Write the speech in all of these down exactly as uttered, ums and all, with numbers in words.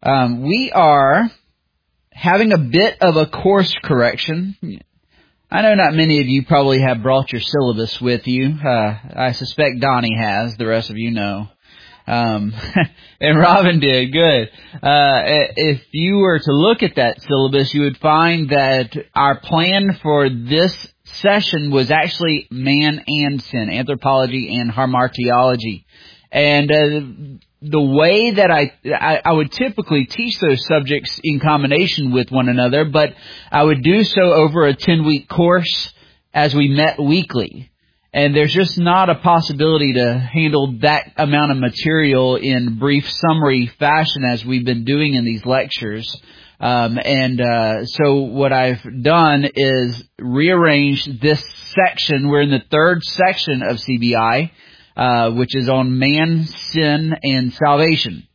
Um, we are having a bit of a course correction. I know not many of you probably have brought your syllabus with you. Uh, I suspect Donnie has. The rest of you know. Um, and Robin did. Good. Uh, if you were to look at that syllabus, you would find that our plan for this session was actually man and sin, anthropology and hamartiology. And uh, the way that I, I I would typically teach those subjects in combination with one another, but I would do so over a ten-week course as we met weekly. And there's just not a possibility to handle that amount of material in brief summary fashion as we've been doing in these lectures. Um, and uh, so what I've done is rearranged this section. We're in the third section of C B I, uh, which is on man, sin, and salvation.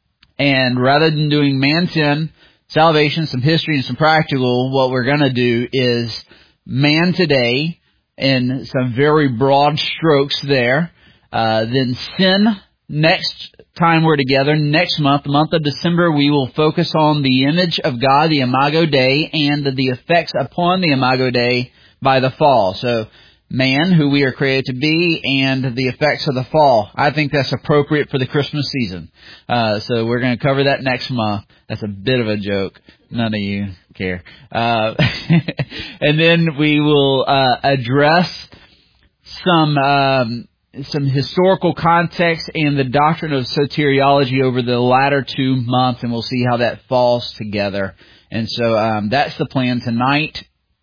And rather than doing man, sin, salvation, some history, and some practical, what we're going to do is man today, in some very broad strokes there. Uh, then sin, next time we're together, next month, the month of December, we will focus on the image of God, the Imago Dei, and the effects upon the Imago Dei by the fall. So, man, who we are created to be, and the effects of the fall. I think that's appropriate for the Christmas season. Uh, so we're going to cover that next month. That's a bit of a joke. None of you care. Uh, and then we will uh, address some um, some historical context and the doctrine of soteriology over the latter two months, and we'll see how that falls together. And so um, that's the plan tonight.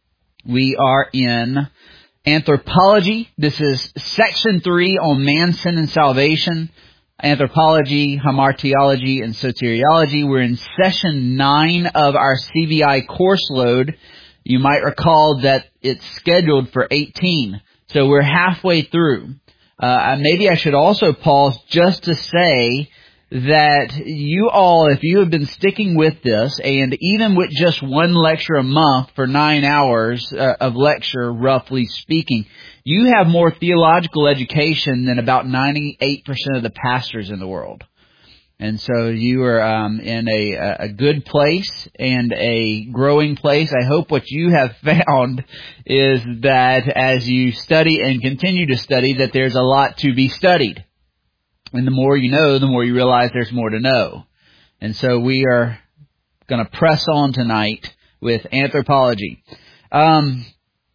We are in anthropology. This is section three on man, sin, and salvation. Anthropology, hamartiology, and soteriology. We're in session nine of our C B I course load. You might recall that it's scheduled for eighteen. So we're halfway through. Uh, maybe I should also pause just to say that you all, if you have been sticking with this, and even with just one lecture a month for nine hours uh, of lecture, roughly speaking, you have more theological education than about ninety-eight percent of the pastors in the world. And so you are um, in a, a good place and a growing place. I hope what you have found is that as you study and continue to study, that there's a lot to be studied. And the more you know, the more you realize there's more to know. And so we are going to press on tonight with anthropology. Um,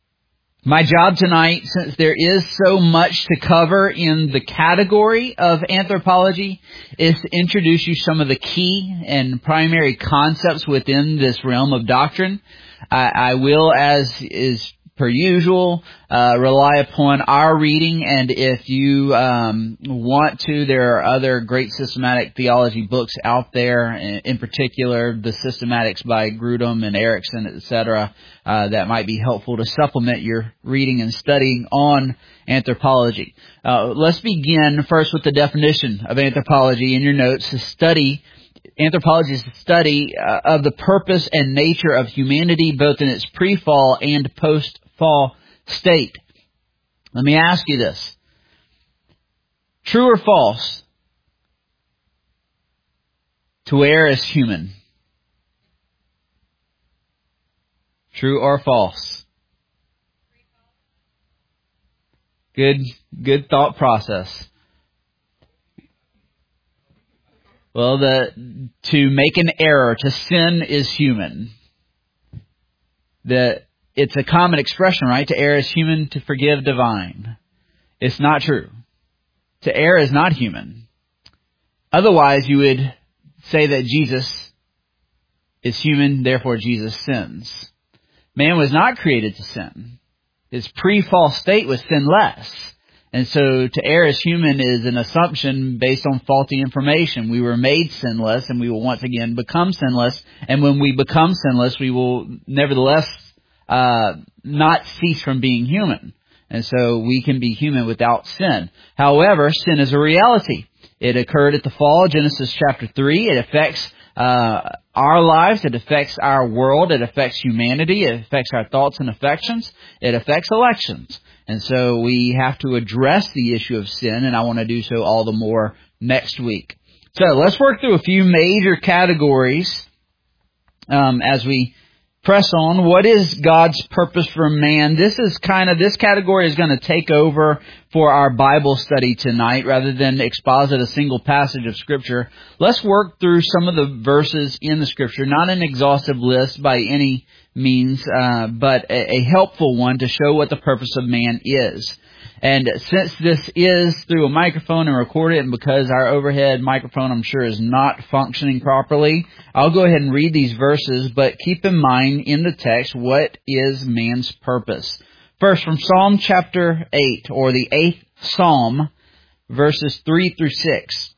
my job tonight, since there is so much to cover in the category of anthropology, is to introduce you some of the key and primary concepts within this realm of doctrine. I, I will, as is per usual, uh, rely upon our reading, and if you um, want to, there are other great systematic theology books out there, in, in particular the Systematics by Grudem and Erickson, et cetera, uh, that might be helpful to supplement your reading and studying on anthropology. Uh, let's begin first with the definition of anthropology in your notes. To study Anthropology is the study uh, of the purpose and nature of humanity, both in its pre-fall and post-fall state. Let me ask you this. True or false? To err is human. True or false? Good, good thought process. Well, the to make an error, to sin, is human. The it's a common expression, right? To err is human, to forgive divine. It's not true. To err is not human. Otherwise, you would say that Jesus is human, therefore Jesus sins. Man was not created to sin. His pre-fall state was sinless. And so to err as human is an assumption based on faulty information. We were made sinless, and we will once again become sinless. And when we become sinless, we will nevertheless uh, not cease from being human. And so we can be human without sin. However, sin is a reality. It occurred at the fall, Genesis chapter three. It affects uh, our lives. It affects our world. It affects humanity. It affects our thoughts and affections. It affects elections. And so we have to address the issue of sin, and I want to do so all the more next week. So let's work through a few major categories um, as we press on. What is God's purpose for man? This is kind of, this category is going to take over for our Bible study tonight rather than exposit a single passage of Scripture. Let's work through some of the verses in the Scripture, not an exhaustive list by any means, uh, but a, a helpful one to show what the purpose of man is. And since this is through a microphone and recorded, and because our overhead microphone, I'm sure, is not functioning properly, I'll go ahead and read these verses, but keep in mind in the text, what is man's purpose? First, from Psalm chapter eight, or the eighth Psalm, verses three through six.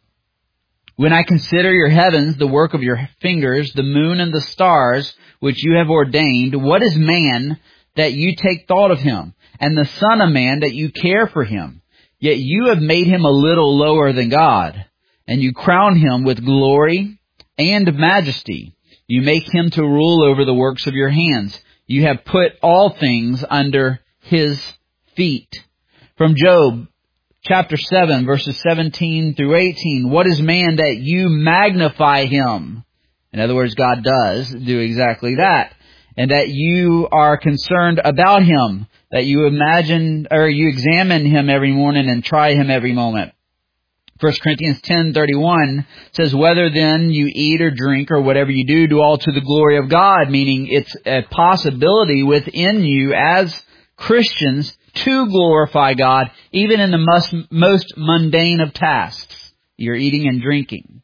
When I consider your heavens, the work of your fingers, the moon and the stars, which you have ordained, what is man that you take thought of him? And the son of man that you care for him. Yet you have made him a little lower than God, and you crown him with glory and majesty. You make him to rule over the works of your hands. You have put all things under his feet. From Job chapter seven, verses seventeen through eighteen, what is man that you magnify him? In other words, God does do exactly that. And that you are concerned about him, that you imagine or you examine him every morning and try him every moment. First Corinthians ten thirty-one says, whether then you eat or drink or whatever you do, do all to the glory of God, meaning it's a possibility within you as Christians to glorify God, even in the most, most mundane of tasks. You're eating and drinking.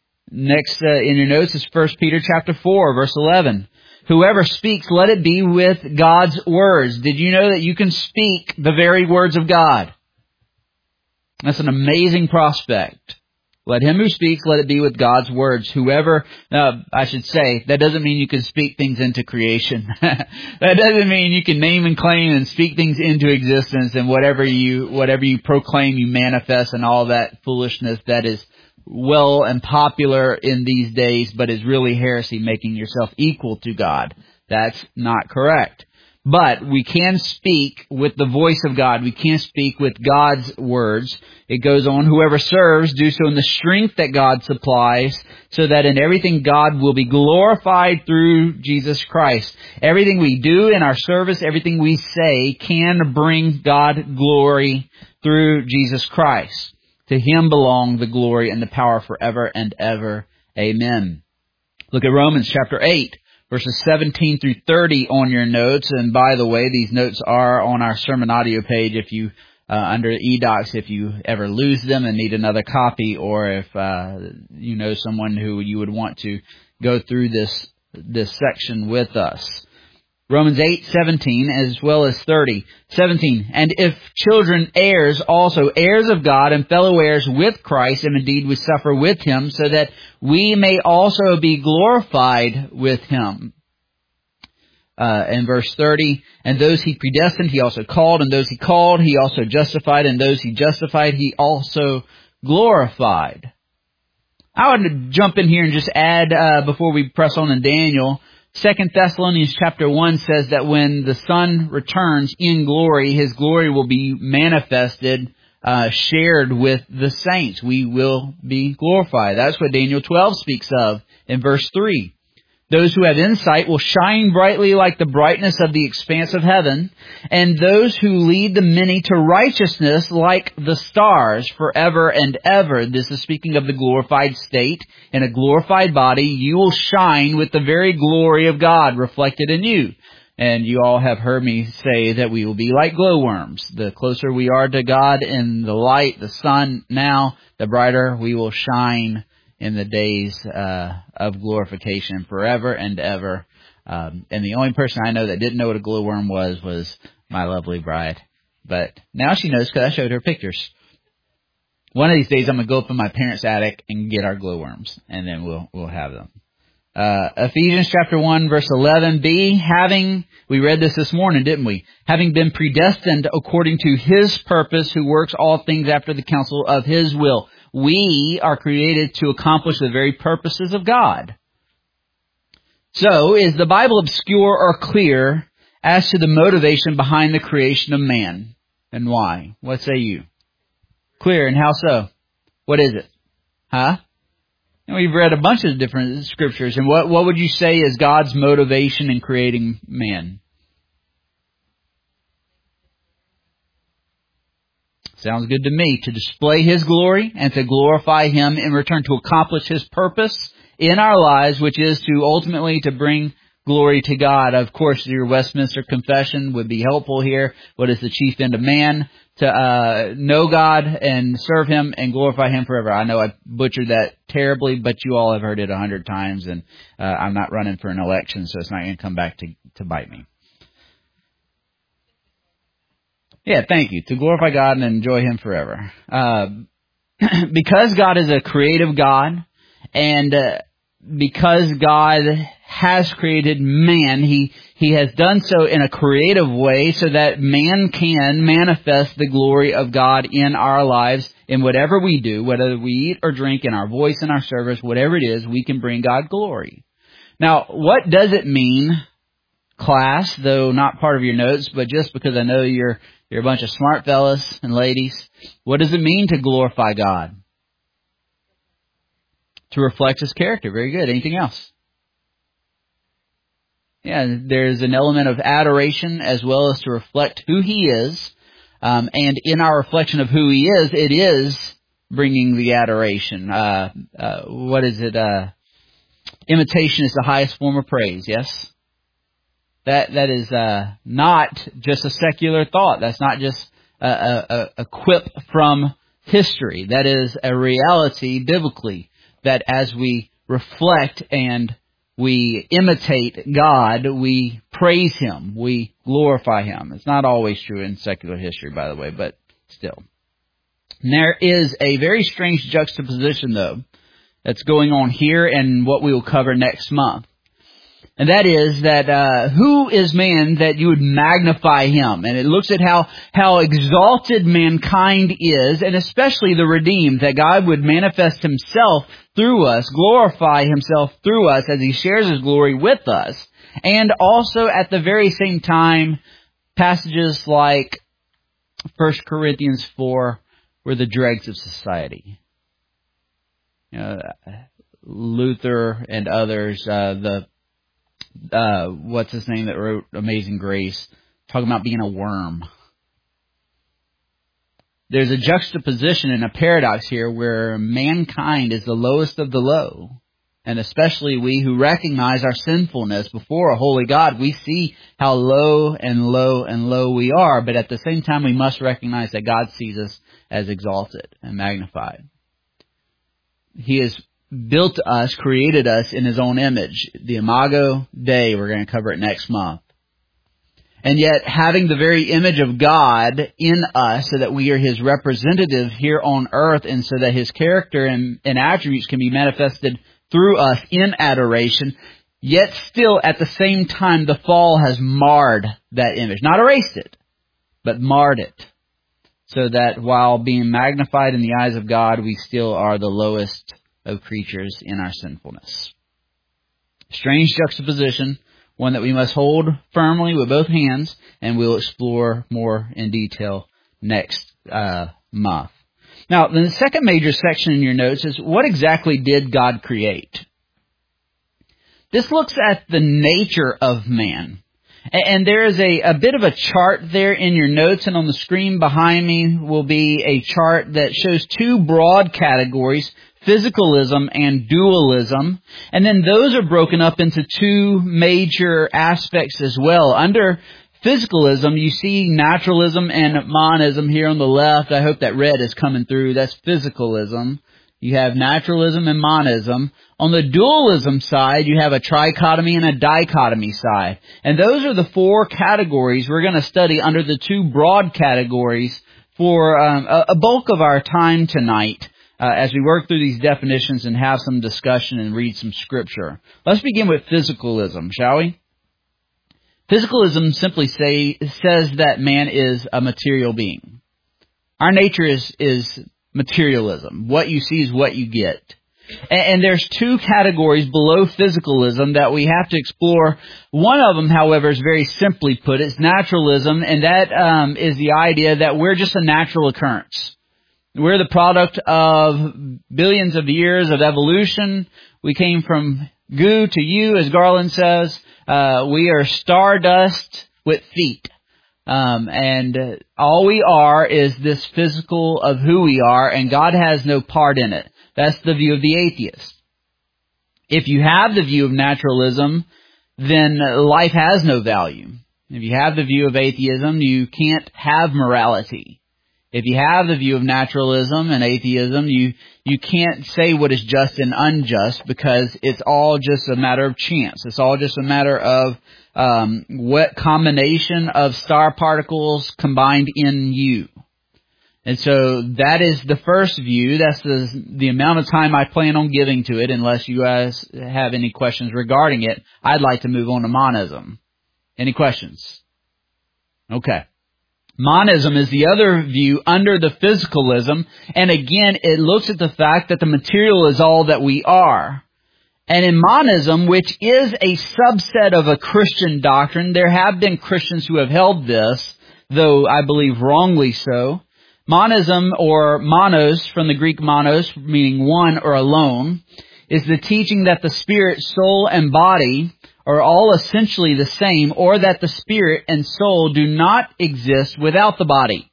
Next uh, in your notes is First Peter chapter four, verse eleven. Whoever speaks, let it be with God's words. Did you know that you can speak the very words of God? That's an amazing prospect. Let him who speaks, let it be with God's words. Whoever, uh, I should say, that doesn't mean you can speak things into creation. That doesn't mean you can name and claim and speak things into existence, and whatever you, whatever you proclaim, you manifest, and all that foolishness that is well and popular in these days, but is really heresy, making yourself equal to God. That's not correct. But we can speak with the voice of God. We can speak with God's words. It goes on, whoever serves, do so in the strength that God supplies, so that in everything God will be glorified through Jesus Christ. Everything we do in our service, everything we say, can bring God glory through Jesus Christ. To him belong the glory and the power forever and ever. Amen. Look at Romans chapter eight, verses seventeen through thirty on your notes. And by the way, these notes are on our sermon audio page if you, uh, under eDocs, if you ever lose them and need another copy, or if, uh, you know someone who you would want to go through this, this section with us. Romans eight seventeen as well as thirty. seventeen. And if children, heirs also, heirs of God and fellow heirs with Christ, and indeed we suffer with him, so that we may also be glorified with him. Uh, in verse thirty, and those he predestined, he also called, and those he called, he also justified, and those he justified, he also glorified. I would jump in here and just add, uh, before we press on in Daniel, Second Thessalonians chapter one says that when the Son returns in glory, his glory will be manifested, uh, shared with the saints. We will be glorified. That's what Daniel twelve speaks of in verse three. Those who have insight will shine brightly like the brightness of the expanse of heaven, and those who lead the many to righteousness like the stars forever and ever. This is speaking of the glorified state. In a glorified body, you will shine with the very glory of God reflected in you. And you all have heard me say that we will be like glowworms. The closer we are to God in the light, the sun now, the brighter we will shine in the days uh, of glorification forever and ever. Um, and the only person I know that didn't know what a glowworm was was my lovely bride. But now she knows because I showed her pictures. One of these days I'm going to go up in my parents' attic and get our glowworms, and then we'll we'll have them. Uh, Ephesians chapter one, verse eleven b, having, we read this this morning, didn't we? Having been predestined according to his purpose, who works all things after the counsel of his will. We are created to accomplish the very purposes of God. So, is the Bible obscure or clear as to the motivation behind the creation of man? And why? What say you? Clear, and how so? What is it? Huh? And we've read a bunch of different scriptures. And what, what would you say is God's motivation in creating man? Sounds good to me. To display His glory and to glorify Him in return, to accomplish His purpose in our lives, which is to ultimately to bring glory to God. Of course, your Westminster Confession would be helpful here. What is the chief end of man? To uh, know God and serve Him and glorify Him forever. I know I butchered that terribly, but you all have heard it a hundred times, and uh, I'm not running for an election, so it's not going to come back to, to bite me. Yeah, thank you. To glorify God and enjoy Him forever. Uh, because God is a creative God, and uh, because God has created man, He He has done so in a creative way so that man can manifest the glory of God in our lives in whatever we do, whether we eat or drink, in our voice, in our service, whatever it is, we can bring God glory. Now, what does it mean, class, though not part of your notes, but just because I know you're you're a bunch of smart fellas and ladies, what does it mean to glorify God? To reflect His character. Very good. Anything else? Yeah, there's an element of adoration as well as to reflect who He is. Um, and in our reflection of who He is, it is bringing the adoration. Uh, uh, what is it? Uh, imitation is the highest form of praise, yes? That That is uh, not just a secular thought. That's not just a, a, a quip from history. That is a reality biblically, that as we reflect and we imitate God, we praise Him, we glorify Him. It's not always true in secular history, by the way, but still. And there is a very strange juxtaposition, though, that's going on here and what we will cover next month. And that is that uh, who is man that you would magnify him? And it looks at how, how exalted mankind is, and especially the redeemed, that God would manifest Himself through us, glorify Himself through us as He shares His glory with us. And also at the very same time, passages like First Corinthians four were the dregs of society. You know, Luther and others, uh, the Uh, what's his name that wrote Amazing Grace, talking about being a worm. There's a juxtaposition and a paradox here where mankind is the lowest of the low. And especially we who recognize our sinfulness before a holy God, we see how low and low and low we are. But at the same time, we must recognize that God sees us as exalted and magnified. He has built us, created us in His own image. The Imago Dei, we're going to cover it next month. And yet, having the very image of God in us so that we are His representative here on earth, and so that His character and, and attributes can be manifested through us in adoration, yet still at the same time the fall has marred that image. Not erased it, but marred it. So that while being magnified in the eyes of God, we still are the lowest of creatures in our sinfulness. Strange juxtaposition, one that we must hold firmly with both hands, and we'll explore more in detail next uh, month. Now, the second major section in your notes is, what exactly did God create? This looks at the nature of man. And there is a, a bit of a chart there in your notes, and on the screen behind me will be a chart that shows two broad categories, physicalism and dualism. And then those are broken up into two major aspects as well. Under physicalism, you see naturalism and monism here on the left. I hope that red is coming through. That's physicalism. You have naturalism and monism. On the dualism side, you have a trichotomy and a dichotomy side. And those are the four categories we're going to study under the two broad categories for um, a, a bulk of our time tonight. Uh, as we work through these definitions and have some discussion and read some scripture. Let's begin with physicalism, shall we? Physicalism simply say, says that man is a material being. Our nature is, is materialism. What you see is what you get. And, and there's two categories below physicalism that we have to explore. One of them, however, is very simply put. It's naturalism, and that um, is the idea that we're just a natural occurrence. We're the product of billions of years of evolution. We came from goo to you, as Garland says. Uh, we are stardust with feet. Um, and uh, all we are is this physical of who we are, and God has no part in it. That's the view of the atheist. If you have the view of naturalism, then life has no value. If you have the view of atheism, you can't have morality. If you have the view of naturalism and atheism, you, you can't say what is just and unjust, because it's all just a matter of chance. It's all just a matter of um, what combination of star particles combined in you. And so that is the first view. That's the, the amount of time I plan on giving to it, unless you guys have any questions regarding it. I'd like to move on to monism. Any questions? Okay. Monism is the other view under the physicalism, and again, it looks at the fact that the material is all that we are. And in monism, which is a subset of a Christian doctrine, there have been Christians who have held this, though I believe wrongly so. Monism, or monos, from the Greek monos, meaning one or alone, is the teaching that the spirit, soul, and body are all essentially the same, or that the spirit and soul do not exist without the body.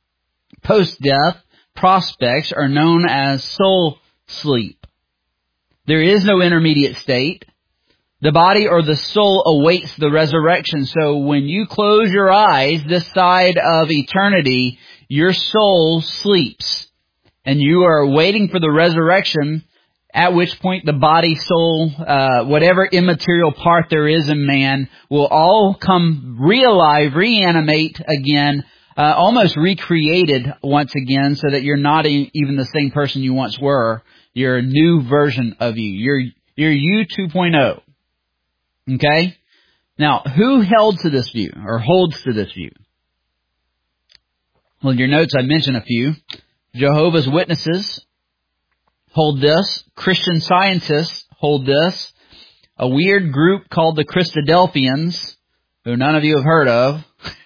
Post-death prospects are known as soul sleep. There is no intermediate state. The body or the soul awaits the resurrection. So when you close your eyes this side of eternity, your soul sleeps, and you are waiting for the resurrection, at which point the body, soul, uh, whatever immaterial part there is in man will all come re-alive, reanimate again, uh, almost recreated once again, so that you're not even the same person you once were. You're a new version of you. You're, you're you two point oh. Okay? Now, who held to this view, or holds to this view? Well, in your notes I mentioned a few. Jehovah's Witnesses hold this. Christian Scientists hold this. A weird group called the Christadelphians, who none of you have heard of,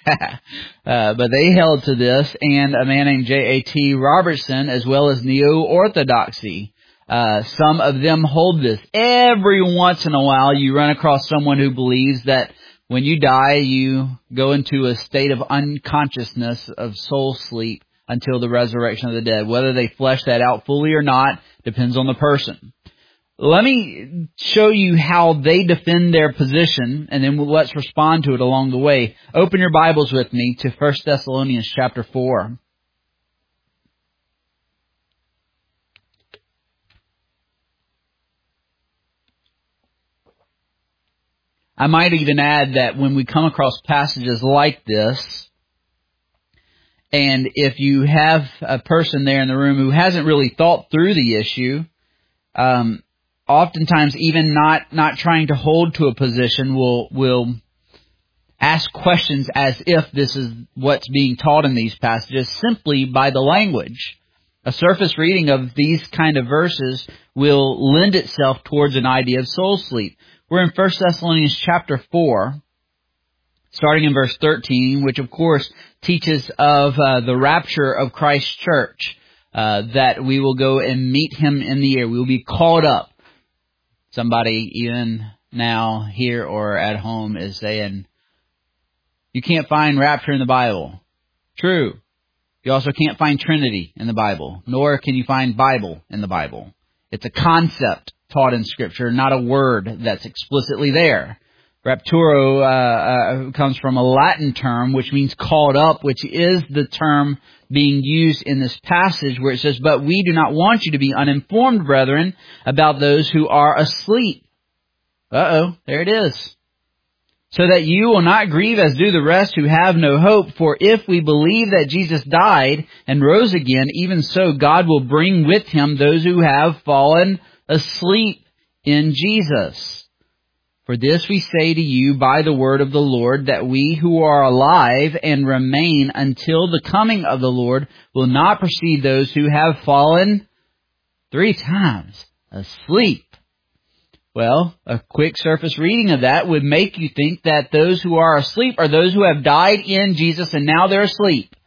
uh, but they held to this, and a man named J A T Robertson, as well as Neo-Orthodoxy. Uh, some of them hold this. Every once in a while you run across someone who believes that when you die, you go into a state of unconsciousness, of soul sleep, until the resurrection of the dead. Whether they flesh that out fully or not depends on the person. Let me show you how they defend their position, and then let's respond to it along the way. Open your Bibles with me to First Thessalonians chapter four. I might even add that when we come across passages like this, and if you have a person there in the room who hasn't really thought through the issue, um, oftentimes even not, not trying to hold to a position will, will ask questions as if this is what's being taught in these passages simply by the language. A surface reading of these kind of verses will lend itself towards an idea of soul sleep. We're in First Thessalonians chapter four, starting in verse thirteen, which of course teaches of uh, the rapture of Christ's church, uh, that we will go and meet Him in the air. We will be called up. Somebody even now here or at home is saying, you can't find rapture in the Bible. True. You also can't find Trinity in the Bible, nor can you find Bible in the Bible. It's a concept taught in Scripture, not a word that's explicitly there. Rapturo uh, uh, comes from a Latin term which means called up, which is the term being used in this passage where it says, but we do not want you to be uninformed, brethren, about those who are asleep. Uh-oh, there it is. So that you will not grieve as do the rest who have no hope. For if we believe that Jesus died and rose again, even so God will bring with Him those who have fallen asleep in Jesus. For this we say to you by the word of the Lord, that we who are alive and remain until the coming of the Lord will not precede those who have fallen three times asleep. Well, a quick surface reading of that would make you think that those who are asleep are those who have died in Jesus and now they're asleep.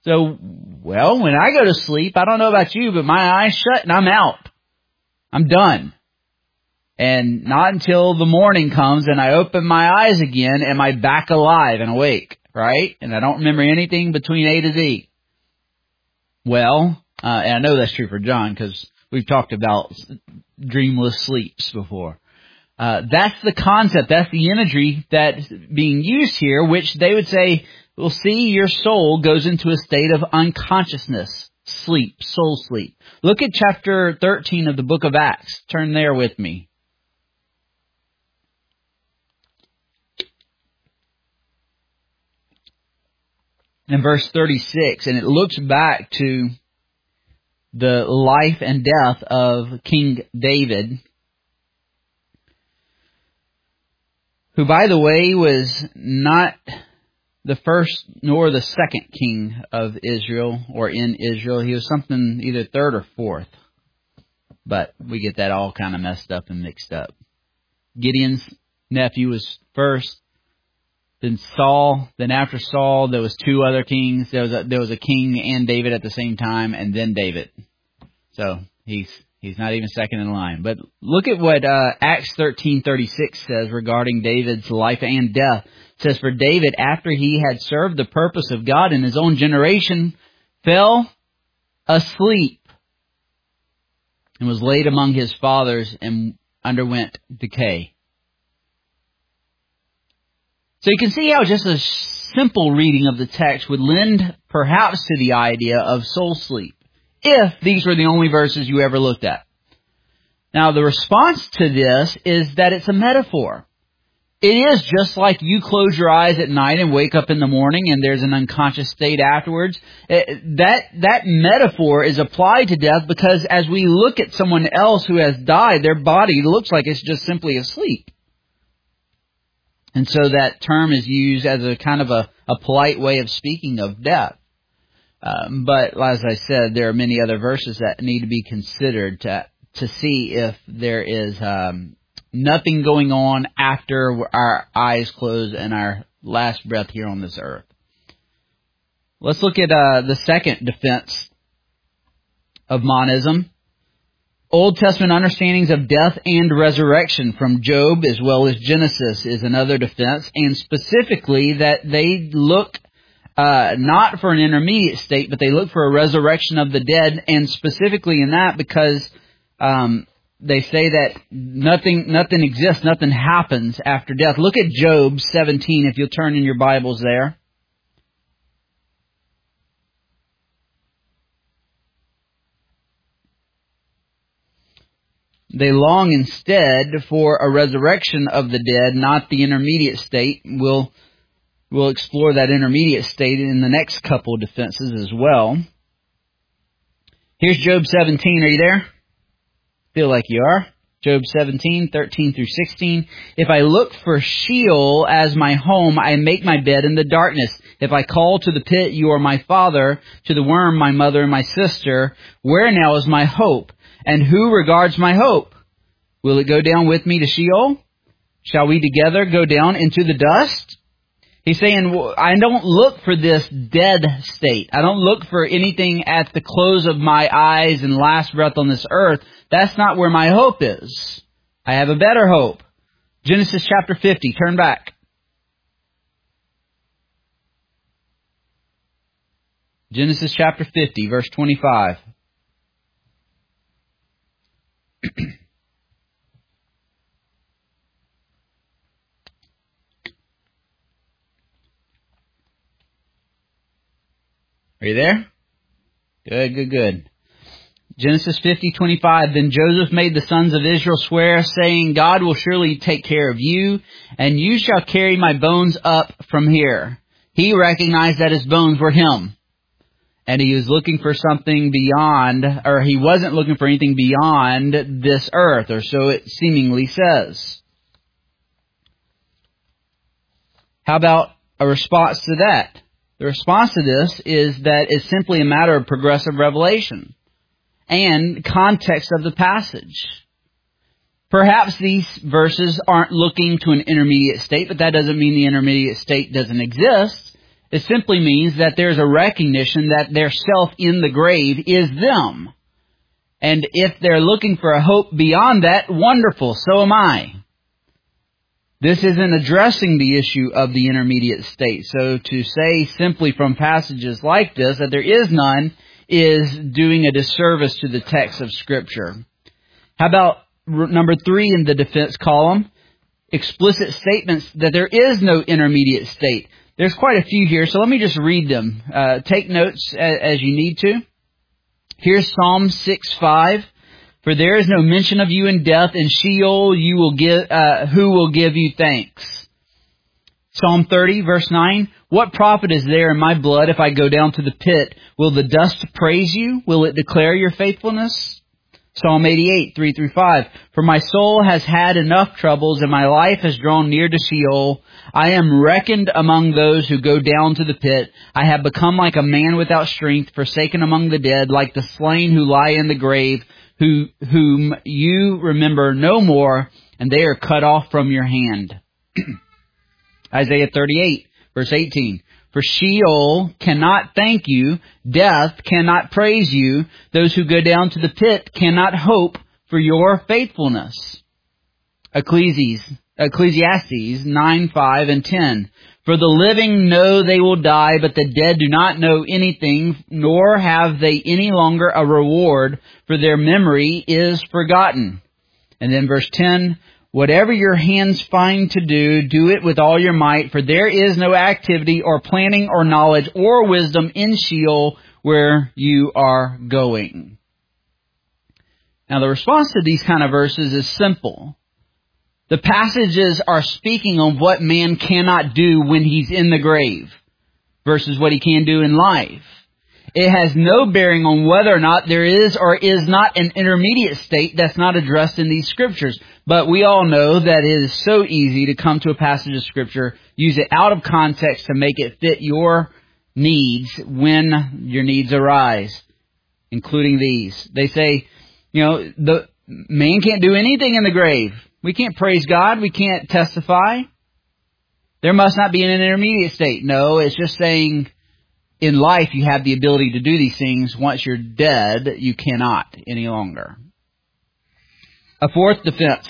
So, well, when I go to sleep, I don't know about you, but my eyes shut and I'm out. I'm done. And not until the morning comes and I open my eyes again am I back alive and awake, right? And I don't remember anything between A to Z. Well, uh, and I know that's true for John because we've talked about dreamless sleeps before. Uh, that's the concept. That's the imagery that's being used here, which they would say, we'll see your soul goes into a state of unconsciousness, sleep, soul sleep. Look at chapter thirteen of the book of Acts. Turn there with me. In verse thirty-six, and it looks back to the life and death of King David, who, by the way, was not the first nor the second king of Israel or in Israel. He was something either third or fourth. But we get that all kind of messed up and mixed up. Gideon's nephew was first, then Saul, then after Saul there was two other kings. There was a, there was a king and David at the same time, and then David. So he's He's not even second in line. But look at what uh, Acts thirteen thirty-six says regarding David's life and death. It says, for David, after he had served the purpose of God in his own generation, fell asleep and was laid among his fathers and underwent decay. So you can see how just a simple reading of the text would lend perhaps to the idea of soul sleep, if these were the only verses you ever looked at. Now, the response to this is that it's a metaphor. It is just like you close your eyes at night and wake up in the morning and there's an unconscious state afterwards. That, that metaphor is applied to death because as we look at someone else who has died, their body looks like it's just simply asleep. And so that term is used as a kind of a, a polite way of speaking of death. Um, but as I said, there are many other verses that need to be considered to to see if there is um, nothing going on after our eyes close and our last breath here on this earth. Let's look at uh, the second defense of monism. Old Testament understandings of death and resurrection from Job as well as Genesis is another defense, and specifically that they look Uh, not for an intermediate state, but they look for a resurrection of the dead, and specifically in that because um, they say that nothing nothing exists, nothing happens after death. Look at Job seventeen, if you'll turn in your Bibles there. They long instead for a resurrection of the dead, not the intermediate state. We'll We'll explore that intermediate state in the next couple of defenses as well. Here's Job seventeen. Are you there? Feel like you are. Job seventeen, thirteen through sixteen. If I look for Sheol as my home, I make my bed in the darkness. If I call to the pit, you are my father, to the worm, my mother and my sister. Where now is my hope? And who regards my hope? Will it go down with me to Sheol? Shall we together go down into the dust? He's saying, I don't look for this dead state. I don't look for anything at the close of my eyes and last breath on this earth. That's not where my hope is. I have a better hope. Genesis chapter fifty. Turn back. Genesis chapter fifty, verse twenty-five. Are you there? Good, good, good. Genesis fifty twenty-five. Then Joseph made the sons of Israel swear, saying, God will surely take care of you, and you shall carry my bones up from here. He recognized that his bones were him. And he was looking for something beyond, or he wasn't looking for anything beyond this earth, or so it seemingly says. How about a response to that? The response to this is that it's simply a matter of progressive revelation and context of the passage. Perhaps these verses aren't looking to an intermediate state, but that doesn't mean the intermediate state doesn't exist. It simply means that there's a recognition that their self in the grave is them. And if they're looking for a hope beyond that, wonderful, so am I. This isn't addressing the issue of the intermediate state. So to say simply from passages like this that there is none is doing a disservice to the text of Scripture. How about number three in the defense column? Explicit statements that there is no intermediate state. There's quite a few here, so let me just read them. Uh, take notes as, as you need to. Here's Psalm six five. For there is no mention of you in death, in Sheol you will give, uh, who will give you thanks. Psalm thirty, verse nine. What profit is there in my blood if I go down to the pit? Will the dust praise you? Will it declare your faithfulness? Psalm eighty-eight, three through five. For my soul has had enough troubles, and my life has drawn near to Sheol. I am reckoned among those who go down to the pit. I have become like a man without strength, forsaken among the dead, like the slain who lie in the grave, who whom you remember no more, and they are cut off from your hand. Isaiah thirty-eight, verse eighteen. For Sheol cannot thank you, death cannot praise you, those who go down to the pit cannot hope for your faithfulness. Ecclesiastes, Ecclesiastes nine, five, and ten. For the living know they will die, but the dead do not know anything, nor have they any longer a reward, for their memory is forgotten. And then verse ten, whatever your hands find to do, do it with all your might, for there is no activity or planning or knowledge or wisdom in Sheol where you are going. Now the response to these kind of verses is simple. The passages are speaking on what man cannot do when he's in the grave versus what he can do in life. It has no bearing on whether or not there is or is not an intermediate state that's not addressed in these scriptures. But we all know that it is so easy to come to a passage of scripture, use it out of context to make it fit your needs when your needs arise, including these. They say, you know, the man can't do anything in the grave. We can't praise God. We can't testify. There must not be an intermediate state. No, it's just saying in life you have the ability to do these things. Once you're dead, you cannot any longer. A fourth defense.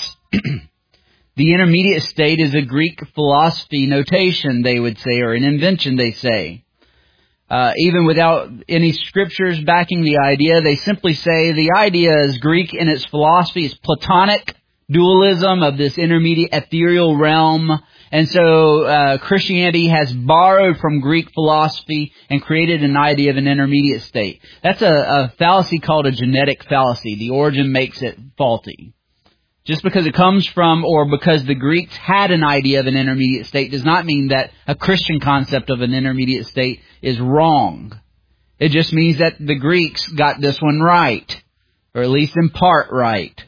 The intermediate state is a Greek philosophy notation, they would say, or an invention, they say. Uh, even without any scriptures backing the idea, they simply say the idea is Greek in its philosophy. It's Platonic dualism of this intermediate ethereal realm. And so uh, Christianity has borrowed from Greek philosophy and created an idea of an intermediate state. That's a, a fallacy called a genetic fallacy. The origin makes it faulty. Just because it comes from or because the Greeks had an idea of an intermediate state does not mean that a Christian concept of an intermediate state is wrong. It just means that the Greeks got this one right, or at least in part right.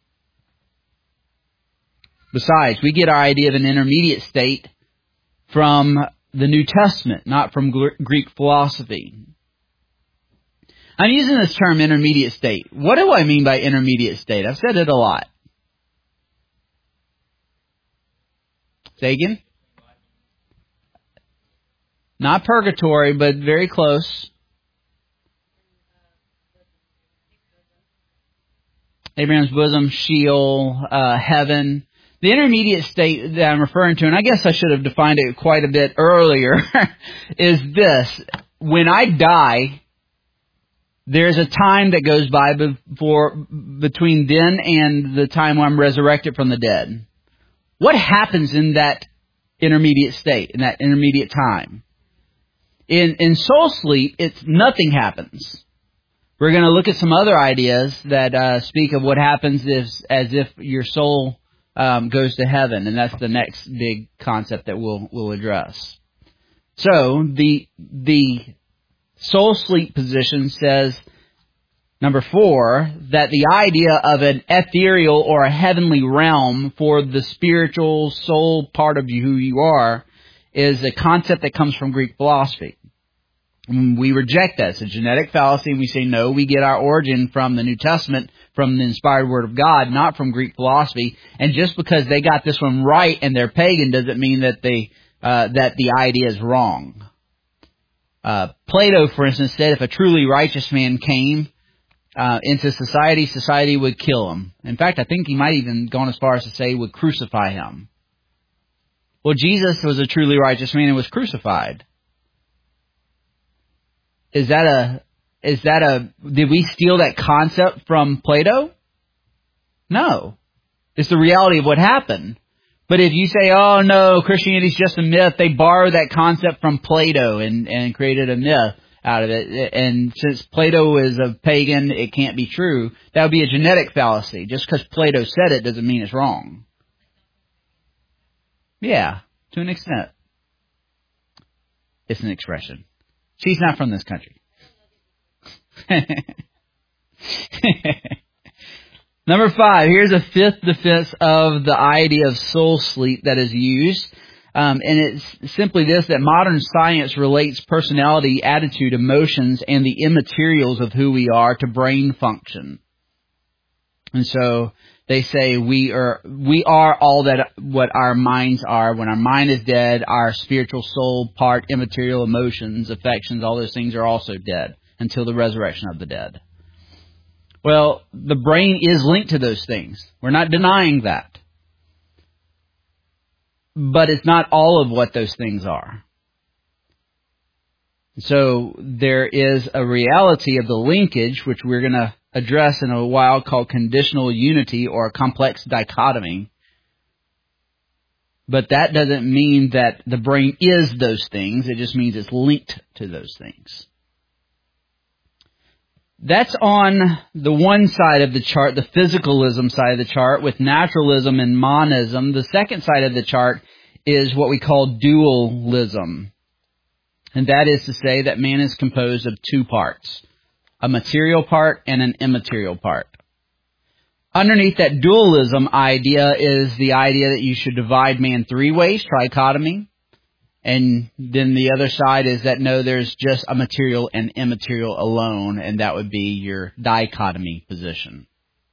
Besides, we get our idea of an intermediate state from the New Testament, not from Greek philosophy. I'm using this term intermediate state. What do I mean by intermediate state? I've said it a lot. Say again? Not purgatory, but very close. Abraham's bosom, Sheol, uh, heaven. The intermediate state that I'm referring to, and I guess I should have defined it quite a bit earlier, is this. When I die, there's a time that goes by before, between then and the time when I'm resurrected from the dead. What happens in that intermediate state, in that intermediate time? In, in soul sleep, it's nothing happens. We're going to look at some other ideas that uh, speak of what happens if, as if your soul Um, goes to heaven, and that's the next big concept that we'll we'll address. So the the soul sleep position says, number four, that the idea of an ethereal or a heavenly realm for the spiritual soul part of you, who you are, is a concept that comes from Greek philosophy. And we reject that. It's a genetic fallacy, and we say, no, we get our origin from the New Testament, from the inspired Word of God, not from Greek philosophy. And just because they got this one right and they're pagan doesn't mean that they uh, that the idea is wrong. Uh, Plato, for instance, said if a truly righteous man came uh, into society, society would kill him. In fact, I think he might even gone as far as to say would crucify him. Well, Jesus was a truly righteous man and was crucified. Is that a, is that a, did we steal that concept from Plato? No. It's the reality of what happened. But if you say, oh no, Christianity's just a myth, they borrowed that concept from Plato and, and created a myth out of it. And since Plato is a pagan, it can't be true. That would be a genetic fallacy. Just because Plato said it doesn't mean it's wrong. Yeah, to an extent. It's an expression. She's not from this country. Number five, here's a fifth defense of the idea of soul sleep that is used. Um, and it's simply this, that modern science relates personality, attitude, emotions, and the immaterials of who we are to brain function. And so they say we are we are all that what our minds are. When our mind is dead, our spiritual soul part, immaterial emotions, affections, all those things are also dead until the resurrection of the dead. Well, the brain is linked to those things. We're not denying that. But it's not all of what those things are. So there is a reality of the linkage, which we're going to address in a while, called conditional unity or complex dichotomy. But that doesn't mean that the brain is those things. It just means it's linked to those things. That's on the one side of the chart, the physicalism side of the chart, with naturalism and monism. The second side of the chart is what we call dualism. And that is to say that man is composed of two parts, a material part and an immaterial part. Underneath that dualism idea is the idea that you should divide man three ways, trichotomy. And then the other side is that no, there's just a material and immaterial alone, and that would be your dichotomy position.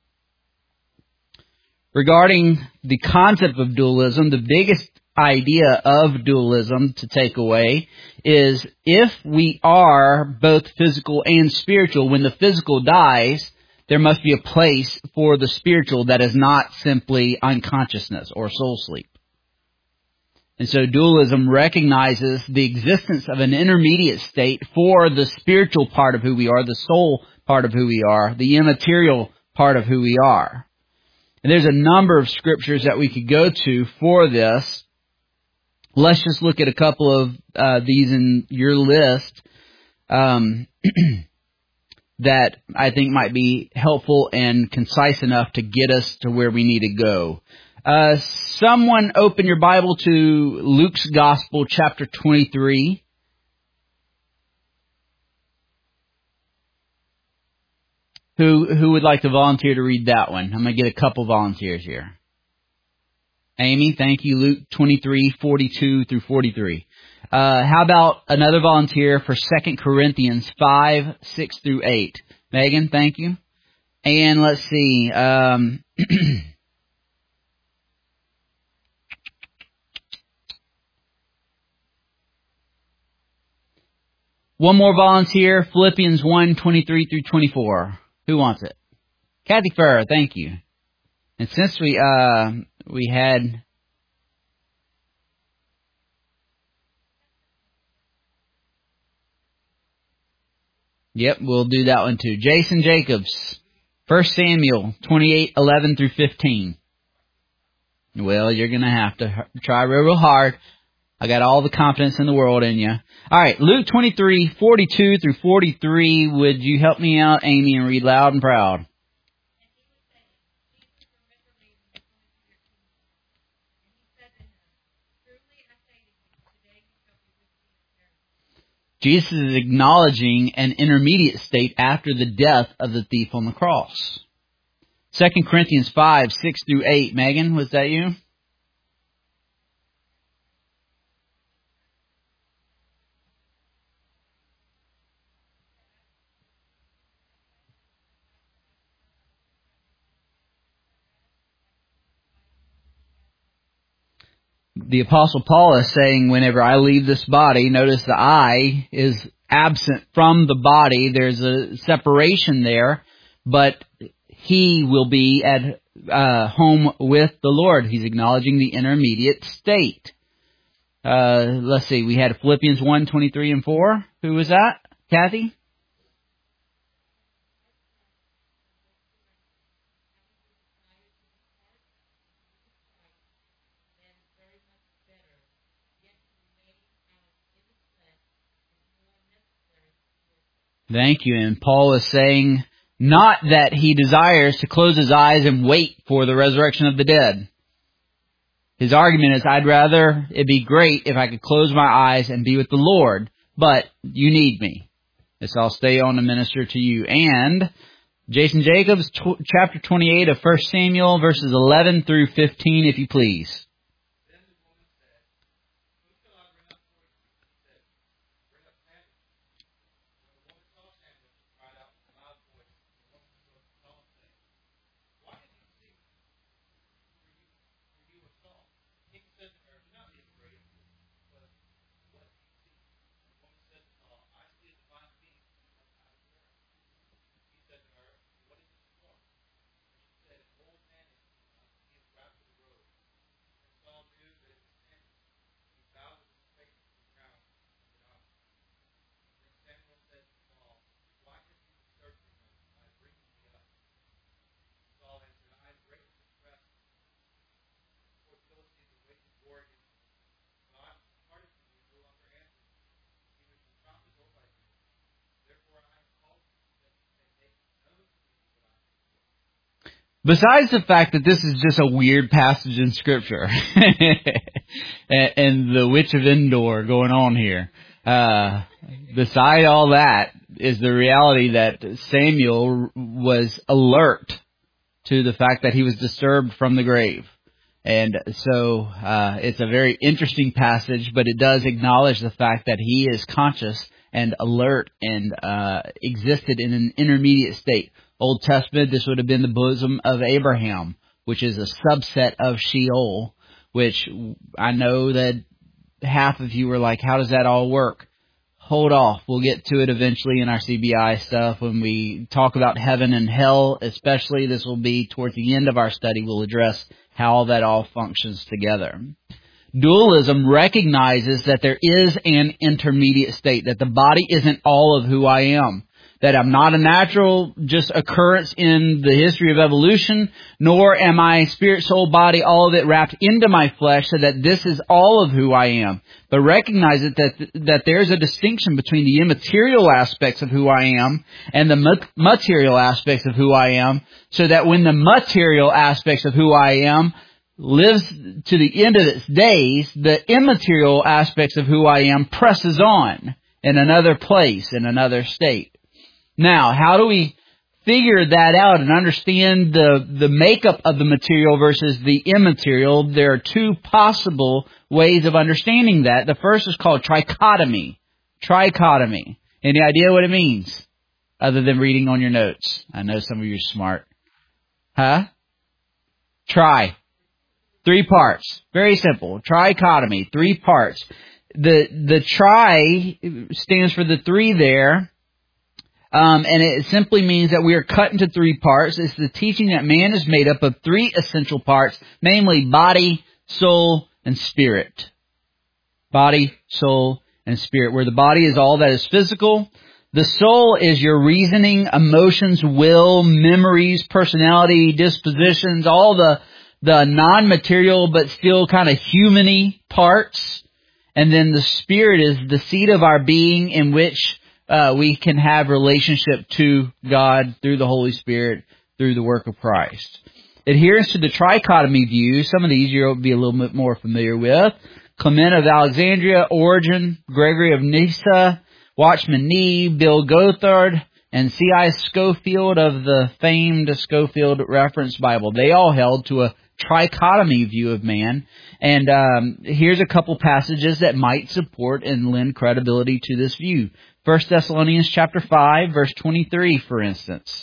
Regarding the concept of dualism, the biggest idea of dualism to take away is if we are both physical and spiritual, when the physical dies, there must be a place for the spiritual that is not simply unconsciousness or soul sleep. And so dualism recognizes the existence of an intermediate state for the spiritual part of who we are, the soul part of who we are, the immaterial part of who we are. And there's a number of scriptures that we could go to for this. Let's just look at a couple of uh, these in your list um, that I think might be helpful and concise enough to get us to where we need to go. Uh, someone open your Bible to Luke's Gospel, chapter twenty-three. Who who would like to volunteer to read that one? I'm going to get a couple volunteers here. Amy, thank you. Luke twenty-three, forty-two through forty-three. Uh, how about another volunteer for Second Corinthians five, six through eight? Megan, thank you. And let's see. Um, one more volunteer, Philippians one, twenty-three through twenty-four. Who wants it? Kathy Farrer, thank you. And since we uh we had Yep, we'll do that one too. Jason Jacobs, First Samuel twenty-eight, eleven through fifteen. Well, you're going to have to try real, real hard. I got all the confidence in the world in you. All right, Luke twenty-three, forty-two through forty-three. Would you help me out, Amy, and read loud and proud? Jesus is acknowledging an intermediate state after the death of the thief on the cross. Second Corinthians five, six through eight. Megan, was that you? The Apostle Paul is saying, whenever I leave this body, notice the I is absent from the body. There's a separation there, but he will be at uh, home with the Lord. He's acknowledging the intermediate state. Uh, let's see, we had Philippians one, twenty-three and four. Who was that? Kathy? Thank you. And Paul is saying not that he desires to close his eyes and wait for the resurrection of the dead. His argument is, I'd rather it be great if I could close my eyes and be with the Lord, but you need me. So I'll stay on to minister to you. And Jason Jacobs, tw- chapter twenty-eight of First Samuel, verses eleven through fifteen, if you please. Besides the fact that this is just a weird passage in Scripture, and, and the Witch of Endor going on here, uh, beside all that is the reality that Samuel was alert to the fact that he was disturbed from the grave. And so uh, it's a very interesting passage, but it does acknowledge the fact that he is conscious and alert and uh, existed in an intermediate state. Old Testament, this would have been the bosom of Abraham, which is a subset of Sheol, which I know that half of you were like, how does that all work? Hold off. We'll get to it eventually in our C B I stuff. When we talk about heaven and hell, especially, this will be towards the end of our study. We'll address how that all functions together. Dualism recognizes that there is an intermediate state, that the body isn't all of who I am. That I'm not a natural just occurrence in the history of evolution, nor am I spirit, soul, body, all of it wrapped into my flesh, so that this is all of who I am. But recognize it that that there's a distinction between the immaterial aspects of who I am and the material aspects of who I am, so that when the material aspects of who I am lives to the end of its days, the immaterial aspects of who I am presses on in another place, in another state. Now, how do we figure that out and understand the, the makeup of the material versus the immaterial? There are two possible ways of understanding that. The first is called trichotomy. Trichotomy. Any idea what it means? Other than reading on your notes. I know some of you are smart. Huh? Tri. Three parts. Very simple. Trichotomy. Three parts. The, the tri stands for the three there. Um, and it simply means that we are cut into three parts. It's the teaching that man is made up of three essential parts, namely body, soul, and spirit. Body, soul, and spirit. Where the body is all that is physical. The soul is your reasoning, emotions, will, memories, personality, dispositions, all the, the non-material but still kind of human-y parts. And then the spirit is the seat of our being in which Uh, we can have relationship to God through the Holy Spirit, through the work of Christ. Adherence to the trichotomy view, some of these you'll be a little bit more familiar with. Clement of Alexandria, Origen, Gregory of Nyssa, Watchman Nee, Bill Gothard, and C I Scofield of the famed Scofield Reference Bible. They all held to a trichotomy view of man. And um, here's a couple passages that might support and lend credibility to this view. First Thessalonians chapter five, verse twenty-three, for instance.